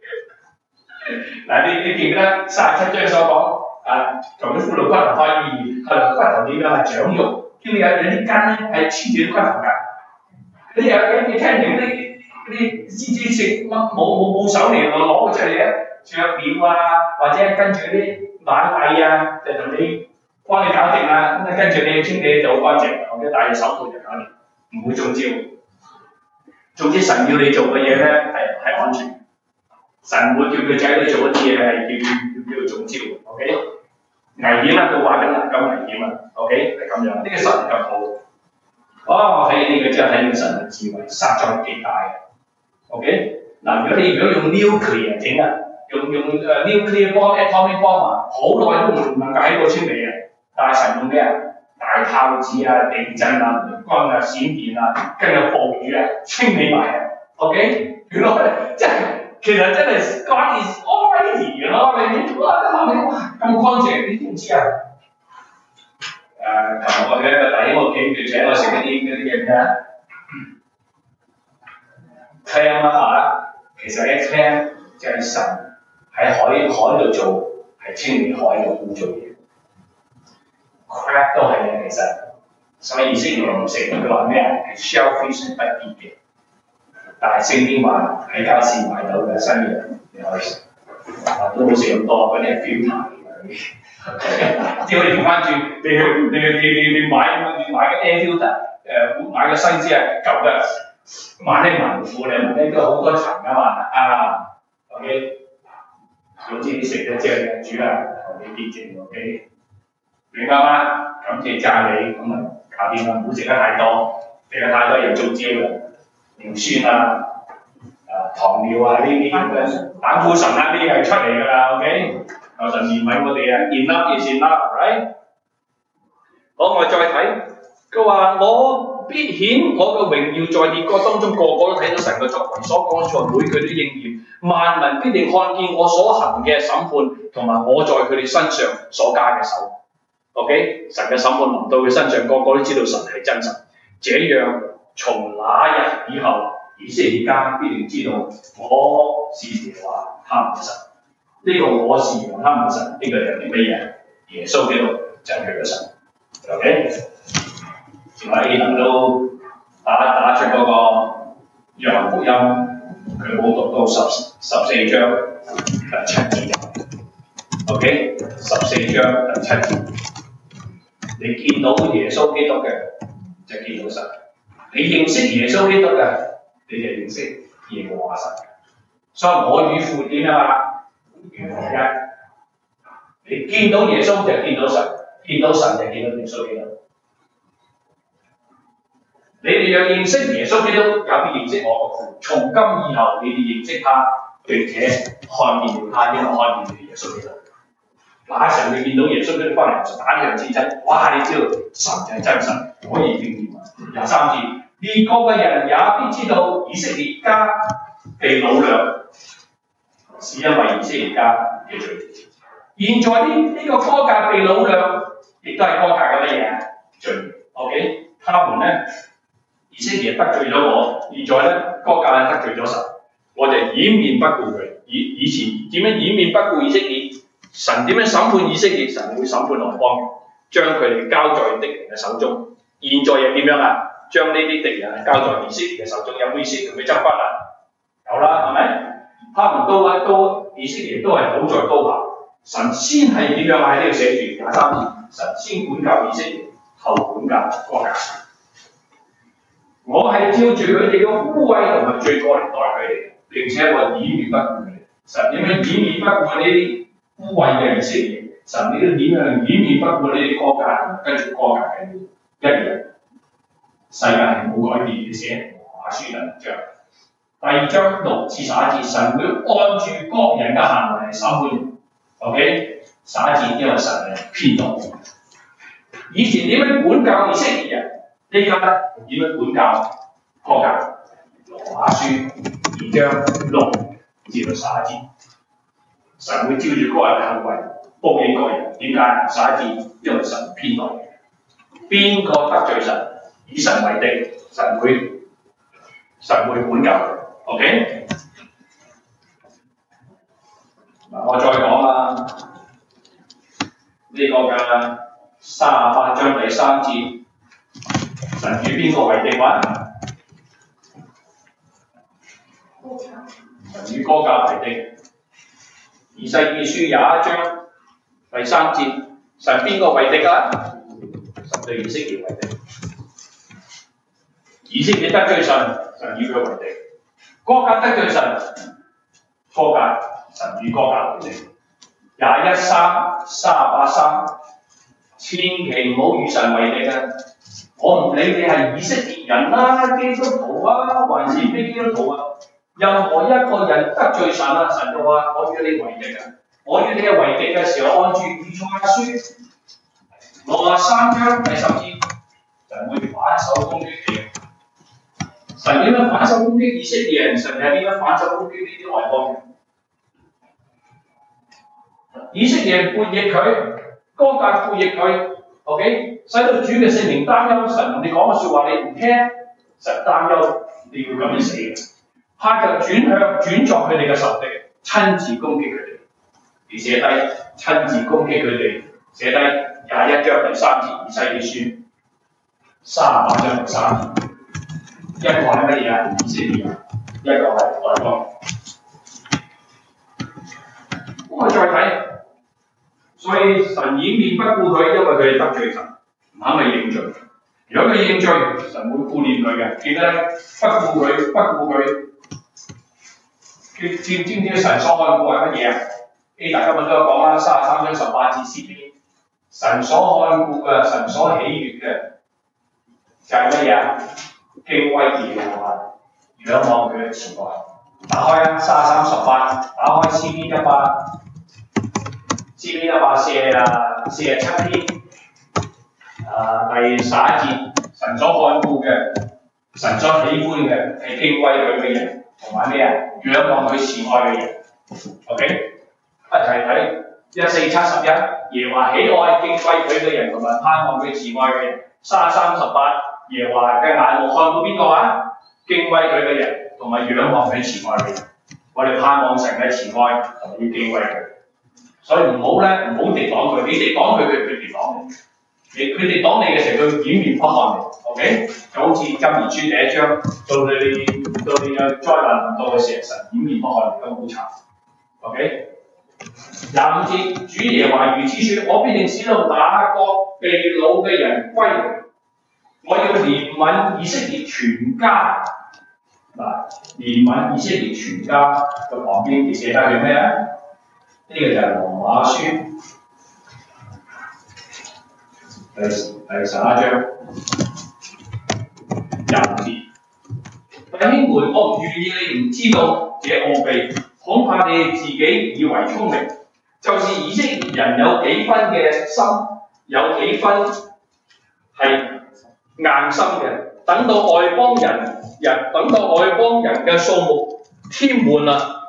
嗱，你記唔記得37章所講啊？從啲骷髏骨頭發現，係骨頭點樣係長肉？叫你有啲筋咧係黐住啲骨頭㗎。你聽完啲獅子食乜冇手嚟攞出嚟咧？雀鳥啊，或者跟住啲螞蟻啊，就同你幫你搞掂啦。咁跟住你清理就好乾淨，或者戴隻手套就搞掂，唔會中招。總之神要你做嘅嘢咧係安全。神會叫佢仔女做一啲嘢係叫佢中招 ，OK？ 危險啦，佢話緊啦，咁危險啊 ，OK？ 係咁樣，呢個神咁好。我睇呢個之後睇到神嘅智慧，實在極大嘅 ，OK？ 嗱，如果用 nuclear 整啊，用nuclear bomb、atomic bomb 啊，好耐都唔能夠喺度清理嘅。但係神用咩啊？大炮子啊、地震啊、雷轟啊、閃電啊，跟住暴雨啊，清理埋啊 ，OK？ 原來真係。其實真係 God is almighty 嘅咯，你哇得諗起哇咁乾淨，你點知啊？琴日我嘅一個弟兄屋企，佢請我食嗰啲嘢咩啊 ？clam 啊，其實一 clam 就係神喺海度做，係清理海嘅污糟嘢。crab 都係嘅，其實，所以以色列人唔食，佢話咩啊？係 shellfish 係不潔嘅。但係聖經話喺街市買到嘅新嘢，你可以食，都冇食咁多，嗰啲係 filter 嘅。即係我哋調翻轉，你買個 air filter， 買個新支係舊嘅，萬零萬苦你問咧都好多層㗎嘛，OK？ 總之你食咗之後，主啊求你潔淨 ，OK？ 明白嗎？感謝讚你，咁啊搞掂啦，唔好食得太多，食得太多又中招啦。尿酸啊、糖尿啊呢啲咁嘅膽固醇啊呢啲係出嚟㗎啦 ，OK？ 求神憐憫我哋啊 ，enough is enough，right？ 好，我再睇，佢話我必顯我嘅榮耀在列國當中，個個都睇到神嘅作為，所講嘅每句都應驗，萬民必定看見我所行嘅審判，同埋我在佢哋身上所加嘅手 ，OK？ 神嘅審判臨到佢身上，個個都知道神係真神，這樣。從那日以後，以色列家必定知道我是耶和華他們的神。呢、這個我是耶和華他們的神，呢、這個就係乜嘢？耶穌基督就係佢嘅神。OK， 前位能夠打出嗰個約翰福音佢冇讀到14章第7節。OK， 14章第7節，你見到耶穌基督嘅就見到神，你認識耶穌基督嘅你就認識耶和華神。所以我與父點樣啊？原為一。你見到耶穌就見到神，見到神就見到耶穌基督。你哋若認識耶穌基督，有必認識我個父。從今以後，你哋認識他，並且看見了他，因為看見了耶穌基督。那時候你見到耶穌基督翻嚟就打呢樣戰爭，哇！你知道神就係真神，可以應驗啊。23節，列國嘅人也必知道以色列家被擄掠，是因為以色列家嘅罪。現在呢個歌革被擄掠，亦都係歌革嘅乜嘢罪 ？OK， 他們咧。以色列得罪咗我，現在咧歌革得罪咗神，我就掩面不顧佢。以前點樣掩面不顧以色列？神點樣審判以色列？神會審判外邦人，將佢哋交在敵人嘅手中。現在又點樣啊？將呢啲敵人交在以色列嘅手中，有冇意思同佢爭翻啊？有啦，係咪？他們都以色列都係倒在刀下。神先係點樣啊？喺呢度寫住23節，神先管教以色列，後管教歌革。我係照住佢哋嘅污穢同埋罪過嚟待佢哋，並且我掩面不顧佢哋。神點樣掩面不顧呢啲污穢嘅以色列？神你都點樣掩面不顧呢啲歌革，跟住歌革嘅一樣。世界係冇改變嘅，寫羅馬書第2章6至11節，神會按住各人嘅行為嚟審判人。OK， 11節因為神係偏待。以前點樣管教以色列人？呢家點樣管教歌革？羅馬書2章6至到11節，神會照住個人嘅行為報應個人。點解？11節因為神偏待人，邊個得罪神，以神為敵，神會管教佢。OK， 嗱我再講啦，呢個嘅38章第3節。神與邊個為敵話？神與歌革為敵。以西結書21章第3節，神邊個為敵啊？神對以色列為敵。以色列得罪神，神與佢為敵；歌革得罪神，歌革神與歌革為敵。21、3、38、3，千祈唔好與神為敵啊！我唔理你係以色列人啦、基督徒啊，還是非基督徒啊，任何一個人得罪神啊，神就話我與你為敵啊！我與你嘅為敵嘅時候，按住以賽亞書63章第10節，神會反手攻擊你。神點樣反手攻擊以色列人？神又點樣反手攻擊呢啲外邦人？以色列人叛逆佢，歌革叛逆佢。OK， 使到主嘅聖靈擔憂，神同你講嘅説話你唔聽，神擔憂你要咁樣死嘅，他就轉作佢哋嘅仇敵，親自攻擊佢哋。你寫低親自攻擊佢哋，寫低21章第3節，以西結書38章第3節，一個係乜嘢啊？以色列人，一個係外邦。我哋再睇。所以神掩面不顧佢，因為佢哋得罪神，唔肯去認罪。如果佢認罪，神會顧念佢嘅。記得咧，不顧佢，知唔知神所看顧係乜嘢啊？大家今日都有講啦，33章18節詩篇，神所看顧嘅，神所喜悅嘅就係乜嘢啊？敬畏耶和華，仰望佢嘅慈愛。打開啊，33、18，打開詩篇100。詩篇147篇，第11節，神所看顧嘅，神所喜歡嘅係敬畏佢嘅人，同埋咩啊？仰望佢慈愛嘅人。OK， 一齊睇14、71，耶和華喜愛敬畏佢嘅人，同埋盼望佢慈愛嘅人。33、18，耶和華嘅眼目看顧邊個啊？敬畏佢嘅人，同埋仰望佢慈愛嘅人。我哋盼望神嘅慈愛，同埋要敬畏佢。所以唔好敵擋佢，你哋擋佢，佢哋擋你。佢哋擋你嘅時候，佢掩面不看你。OK， 就好似箴言書第1章到你到你有災難臨到嘅時候，神掩面不看，咁好慘。OK， 25節，主耶和華如此説：我必定使到那個被擄嘅人歸回，我要憐憫以色列全家。嗱，憐憫以色列全家嘅旁邊，你記得係咩啊？呢、這個就係羅馬書第11章25節。弟兄們，我唔願意你唔知道這奧秘，恐怕你哋自己以為聰明，就是以色列人有幾分嘅心，有幾分係硬心嘅。等到外邦人嘅數目添滿啦，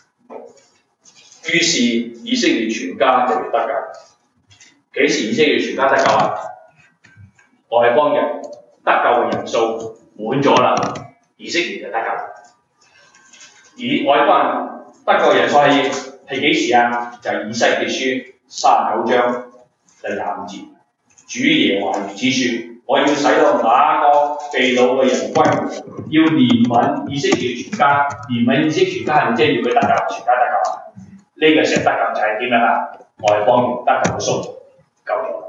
於是以色列全家就會得救。幾時以色列全家得救啊？外邦人得救嘅人數滿咗啦，以色列就得救。而外邦人得救嘅人數係幾時啊？就係以西結書39章第25節，主耶和華如此説：我要使到那個被擄嘅人歸回，要憐憫以色列全家。憐憫以色列全家係咪即係要佢得救，全家得救啊？呢、個時候得救就係點樣啊？外邦人得救嘅數目夠咗。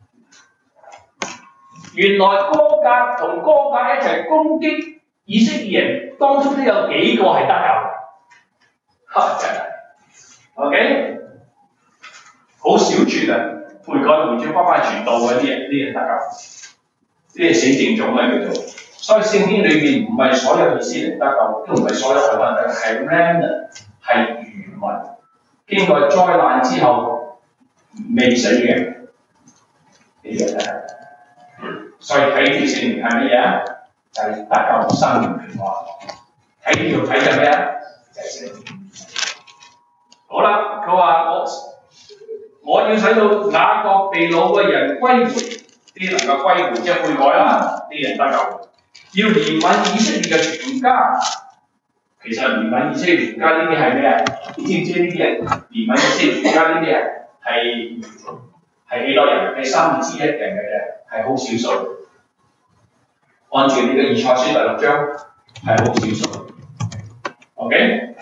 原來歌革同歌革一齊攻擊以色列人，當中都有幾個係得救嘅。真係 ，OK， 好少轉啊！悔改回轉翻傳道嗰啲人得救，呢啲死正種咧叫做。所以聖經裏邊唔係所有以色列人得救，都唔係所有外邦人得救，係 remnant， 係餘民，經過災難之後未死嘅呢個得救。所以睇住聖靈係乜嘢啊？就係、是、得救生命平安。睇住睇緊咩啊？就係聖靈。好啦，佢話我要使到那個被擄嘅人歸回，啲能夠歸回即係悔改啦，啲人得救。要憐憫以色列嘅全家。其實憐憫以色列全家呢啲係咩啊？你知唔知呢啲人憐憫以色列全家呢啲人係幾多人？係1/3人嘅啫，係好少數。按住呢個以賽書第6章係好少數。OK，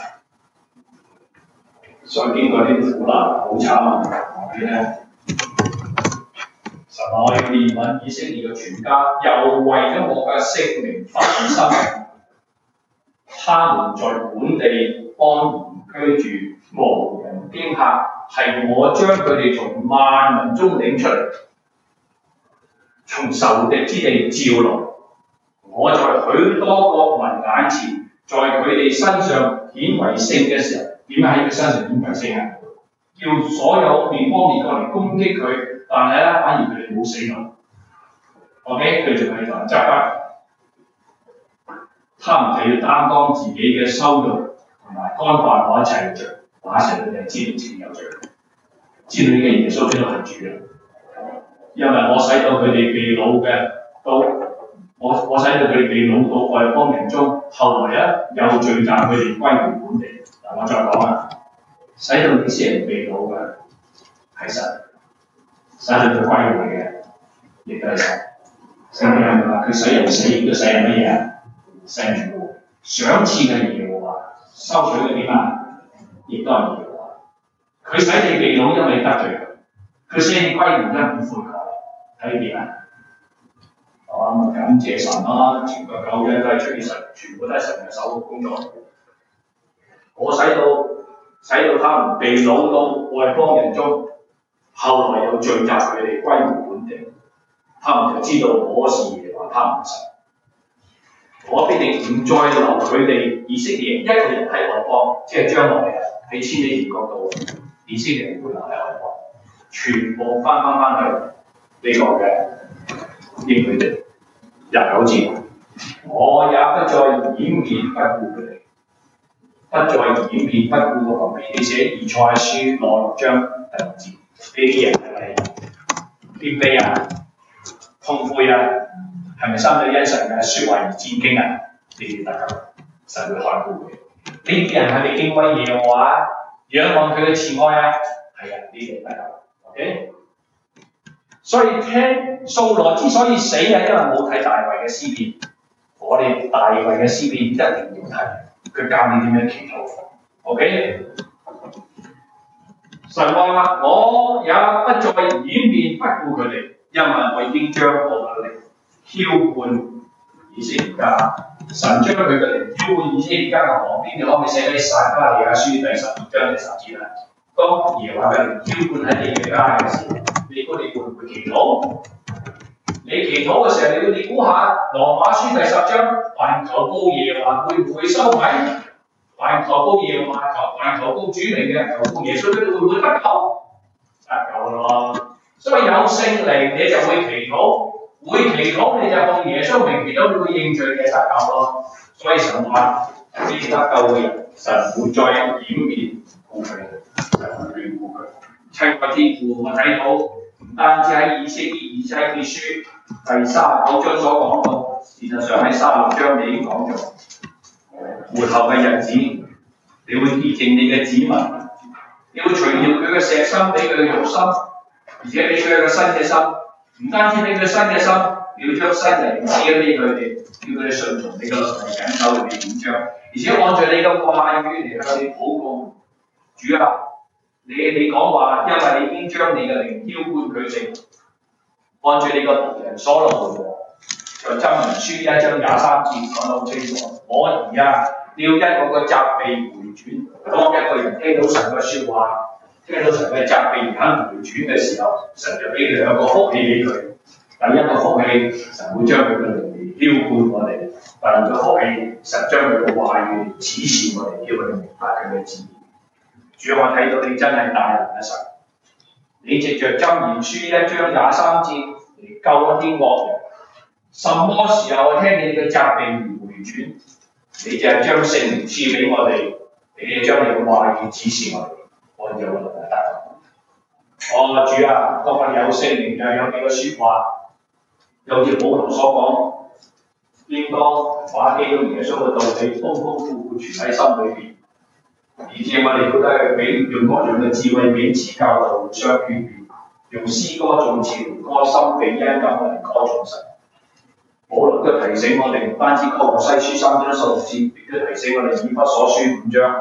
所以經過啲苦難，好慘啊！我哋咧，神話我要憐憫以色列嘅全家，又為咗我嘅聖名發心，他們在本地安然居住，無人驚嚇，係我將佢哋從萬民中領出嚟，從仇敵之地召來。我在許多國民眼前，在佢哋身上顯為聖嘅時候，點解喺佢身上顯為聖啊？叫所有列邦列國嚟攻擊佢，但係咧反而佢哋冇死到。OK， 佢仲喺度執翻，他們就要擔當自己嘅羞辱同埋干犯我一切嘅罪，那時佢哋知道自己有罪，知道呢個耶穌基督係主嘅，因為我使到佢哋被擄嘅到。我使到佢哋被擄到外邦人中，後來又聚集佢哋歸回本地。嗱，我再講啊，使到呢些人被擄嘅係神，使到佢歸回嘅亦都係神。聖經係咪話佢使人死，亦都使人乜嘢啊？使人活。賞賜嘅耶和華，收取嘅點啊？亦都係耶和華。佢使你被擄，因為得罪佢；佢使你歸回，因為悔改。睇點啊？感謝神啦！全個救恩都係出於神，全部都係神嘅手工作。我使到他們被擄到外邦人中，後來又聚集佢哋歸回本地，他們就知道我是耶和華他們神。我必定唔再留佢哋以色列人一個人喺外邦，即係將來喺千禧年國度，以色列人會留喺外邦，全部翻去呢個嘅應許地。29節，我也不再掩面不顧佢哋，不再掩面不顧個旁邊。你寫以賽書6章第6節，呢啲人係咪謙卑啊、痛悔啊？係咪心裏因神嘅説話而戰驚啊？呢啲得救，神會看顧佢。呢啲人係咪敬畏耶和華、仰望佢嘅慈愛啊？係啊，呢啲得救。OK。所以聽掃羅之所以死係因為冇睇大衛嘅詩篇，嗰我哋大衛嘅詩篇一定要睇，佢教你點樣祈禱。OK？ 神話我也不再掩面不顧佢哋，因為我已經將我嘅靈澆灌以色列家。神將佢嘅靈澆灌以色列家嘅旁邊，你可唔可以寫喺撒迦利亞書第12章第10節啊？當耶和華嘅靈澆灌喺你嘅家嘅時候，你會唔會祈禱？你祈禱嘅時候，你估下羅馬書第10章，凡求告耶和華會唔會收米？凡求告耶和華，凡求告主名嘅，求告耶穌，佢哋會唔會得救？得救咯。所以有聖靈你就會祈禱，會祈禱你就奉耶穌名祈禱，你會認罪嘅得救咯。所以神話呢啲得救嘅人，神唔會再掩面顧佢，神會眷顧佢。親愛天父，我睇到唔單止喺以西結書第39章所講到，事實上喺36章你已經講咗。末後嘅日子，你會潔淨你嘅子民，你會除掉佢嘅石心，俾佢嘅肉心，而且俾佢一個新嘅心。唔單止俾佢新嘅心，你要將新靈賜俾佢哋，叫佢哋順從你嘅律例，緊守你嘅典章，而且按照你嘅話語嚟向你禱告。主啊，你講話，因為你已經將你嘅靈澆灌佢哋，按照你個僕人所羅門王在箴言書1章23節講得好清楚。我兒啊，你要因我嘅責備回轉。當一個人聽到神嘅説話，聽到神嘅責備而肯回轉嘅時候，神就俾佢兩個福氣俾佢。第一個福氣，神會將佢嘅靈澆灌我哋；第二個福氣，神將佢嘅話語指示我哋，叫我哋明白佢嘅旨意。主，我睇到你真係大能嘅神，你藉着箴言書1章23節嚟救一啲惡人。什麼時候我聽見你嘅責備而回轉？你就係將聖靈賜俾我哋，你就將你嘅話語指示我哋，按照我哋嘅得救。主啊，當我哋有聖靈就有你嘅説話，有似保羅所講，應當把基督耶穌嘅道理豐豐富富存喺心裏邊，而且我哋都係用各樣嘅智慧彼此教導，互相勸勉，用詩歌頌詞歌心比音咁嚟歌頌神。保羅都提醒我哋，唔單止哥羅西書3章16節，亦都提醒我哋以弗所書5章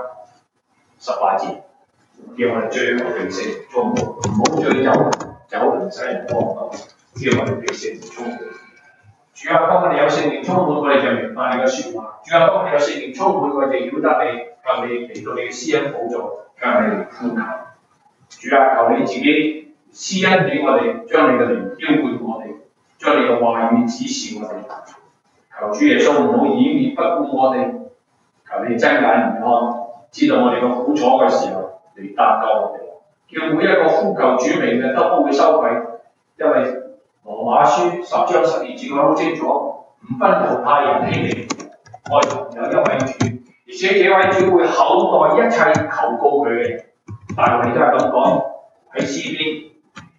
18節，叫我哋追求聖靈充滿，唔好醉酒，酒能使人荒謬，叫我哋被聖靈充滿。主啊，當我哋有聖靈充滿，我哋就明白你嘅説話。主啊，當我哋有聖靈充滿，我哋曉得你，向你嚟到你嘅施恩寶座，向你呼求。主啊，求你自己施恩俾我哋，將你嘅靈澆灌我哋。將你嘅話語指示我哋，求主耶穌唔好掩面不顧我哋，求你睜眼而看，知道我哋嘅苦楚嘅時候，你搭救我哋，叫每一個呼求主名嘅都不會羞愧，因為羅馬書10章12節講好清楚，唔分猶太人希利，愛同有一位主，而且這位主會厚待一切求告佢嘅人。大衛都係咁講喺詩篇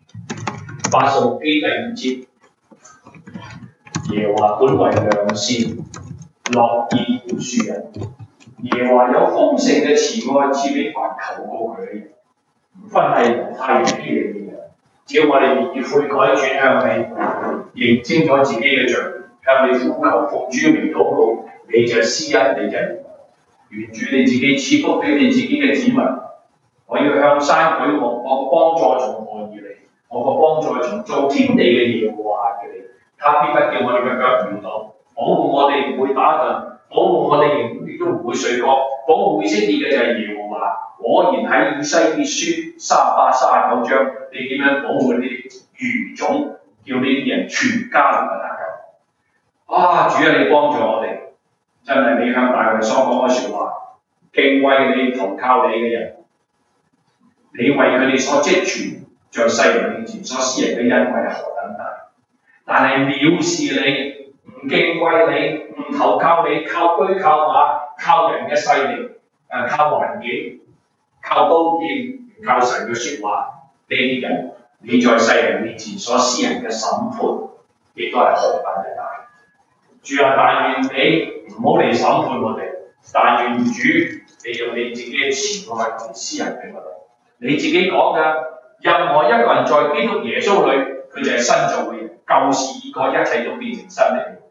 86篇第5節。耶和華本為良善，樂意饒恕人。耶和華有豐盛嘅慈愛賜俾凡求告佢嘅人，唔分係猶太人希利嘅人。只要我哋願意悔改轉向你，認清楚自己嘅罪，向你呼求奉主名禱告，你就施恩，你就願主你自己賜福俾你自己嘅子民。我要向山舉目，我嘅幫助從何而嚟？我嘅幫助從造天地嘅耶和華而嚟。他必不叫我哋嘅腳搖動，保護我哋唔會打盹，保護我哋亦都唔會睡覺，保護以色列嘅就係耶和華。果然喺以西結書38、39章，你點樣保護呢啲餘種，叫呢啲人全家能夠得救？主啊，你幫助我哋，真係你向大衛所講嘅説話，敬畏你、投靠你嘅人，你為佢哋所積存在世人面前所施人嘅恩惠係何等大！但係藐視你、唔敬畏你、唔投靠你，靠車靠馬、靠人嘅勢力、靠環境、靠刀劍、靠神嘅説話，呢啲人你在世人面前所施人嘅審判，亦都係何等嘅大！主啊，但願你唔好嚟審判我哋，但願主你用你自己嘅慈愛嚟施人俾我哋。你自己講嘅，任何一個人在基督耶穌裏，佢就係新造嘅人。舊事已過，一切都變成新的。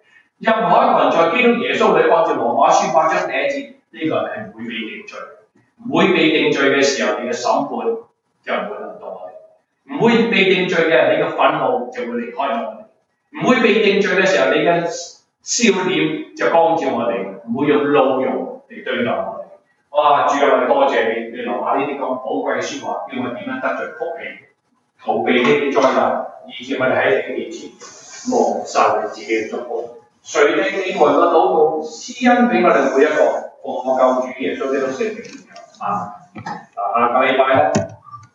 任何一個人在基督耶穌裏，按照羅馬書8章第1節，呢、個人係唔會被定罪。唔會被定罪嘅時候，你嘅審判就唔會臨到我哋；唔會被定罪嘅，你嘅憤怒就會離開我哋；唔會被定罪嘅時候，你嘅笑臉就光照我哋，唔會用怒容嚟對待我哋。哇！主啊，我哋多謝你，你留下呢啲咁寶貴嘅説話，叫我點樣得罪福氣，逃避呢啲災難，以致我哋喺你面前蒙受你自己嘅祝福。垂聽你們嘅禱告，施恩俾我哋每一個，奉我救主耶穌基督聖名。下個禮拜咧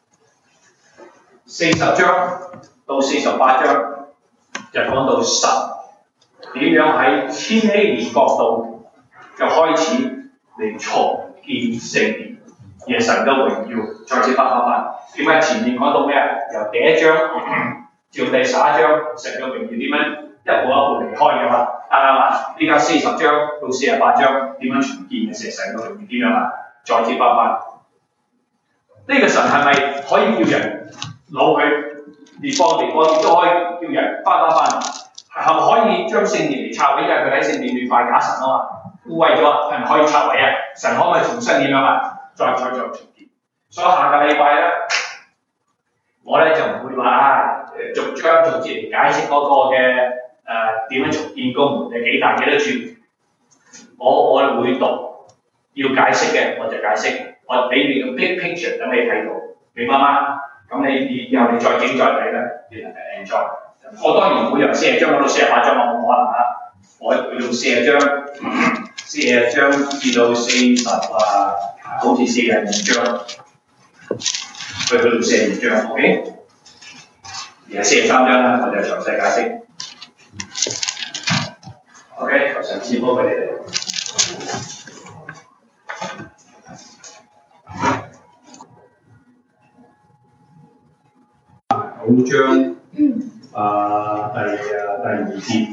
40章到48章就講到神點樣喺千禧年國度就開始嚟重建聖殿，而神嘅榮耀再次翻。點解前面講到咩啊？由第1章至到第11章，神嘅榮耀點樣一步一步離開嘅嘛？啱唔啱？依家40章到48章點樣重建嘅時候，神嘅榮耀點樣啊？再次翻。呢個神係咪可以叫人老去地方，亦都可以叫人翻？係咪可以將聖殿嚟拆毀？因為佢喺聖殿裏拜假神啊嘛，污穢咗，係咪可以拆毀啊？神可唔可以重新點樣啊？再重建。所以下個禮拜咧，我咧就唔會話逐章逐節嚟解釋嗰個嘅點樣重建公門係幾大幾多寸。我會讀，要解釋嘅我就解釋。我俾你個 big picture 等你睇到，明白嗎？咁你以後你再整再睇咧，你能夠 enjoy。我當然唔會由40章講到48章，我冇可能啦。我會用40章至到40好似42章，去到42章 ，OK？ 而係43章啦，我就詳細解釋。OK， 求神賜福俾你哋。9章第2節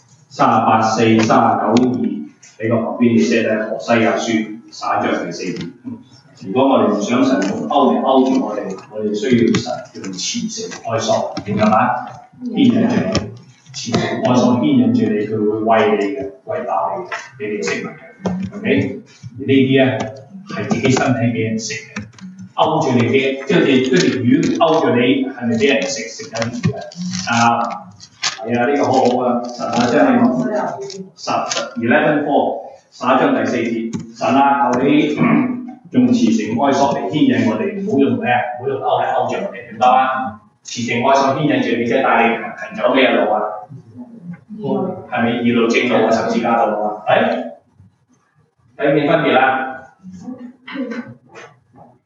38、4、39、2，俾個旁邊你寫咧何西亞書11章第4節。如果我哋唔想神用勾住我哋需要神用慈繩愛索，明白嗎？牽引住你，慈繩愛索牽引住你，佢會餵你嘅，餵飽你嘅，俾你食物嘅。OK， 而呢啲咧係自己身體俾人食嘅。勾住你嘅，即係嗰條魚勾住你，係咪俾人食緊住啊？係啊，呢個好好啊！神啊，將你11:4，11章第4節，神啊，求你用慈繩愛索嚟牽引我哋，唔好用咩啊？唔好用勾嚟勾住我哋，明白嗎？慈繩愛索牽引住你，即係帶你行走咩路啊？係咪義路正路啊？十字架道路啊？睇唔見分別啦？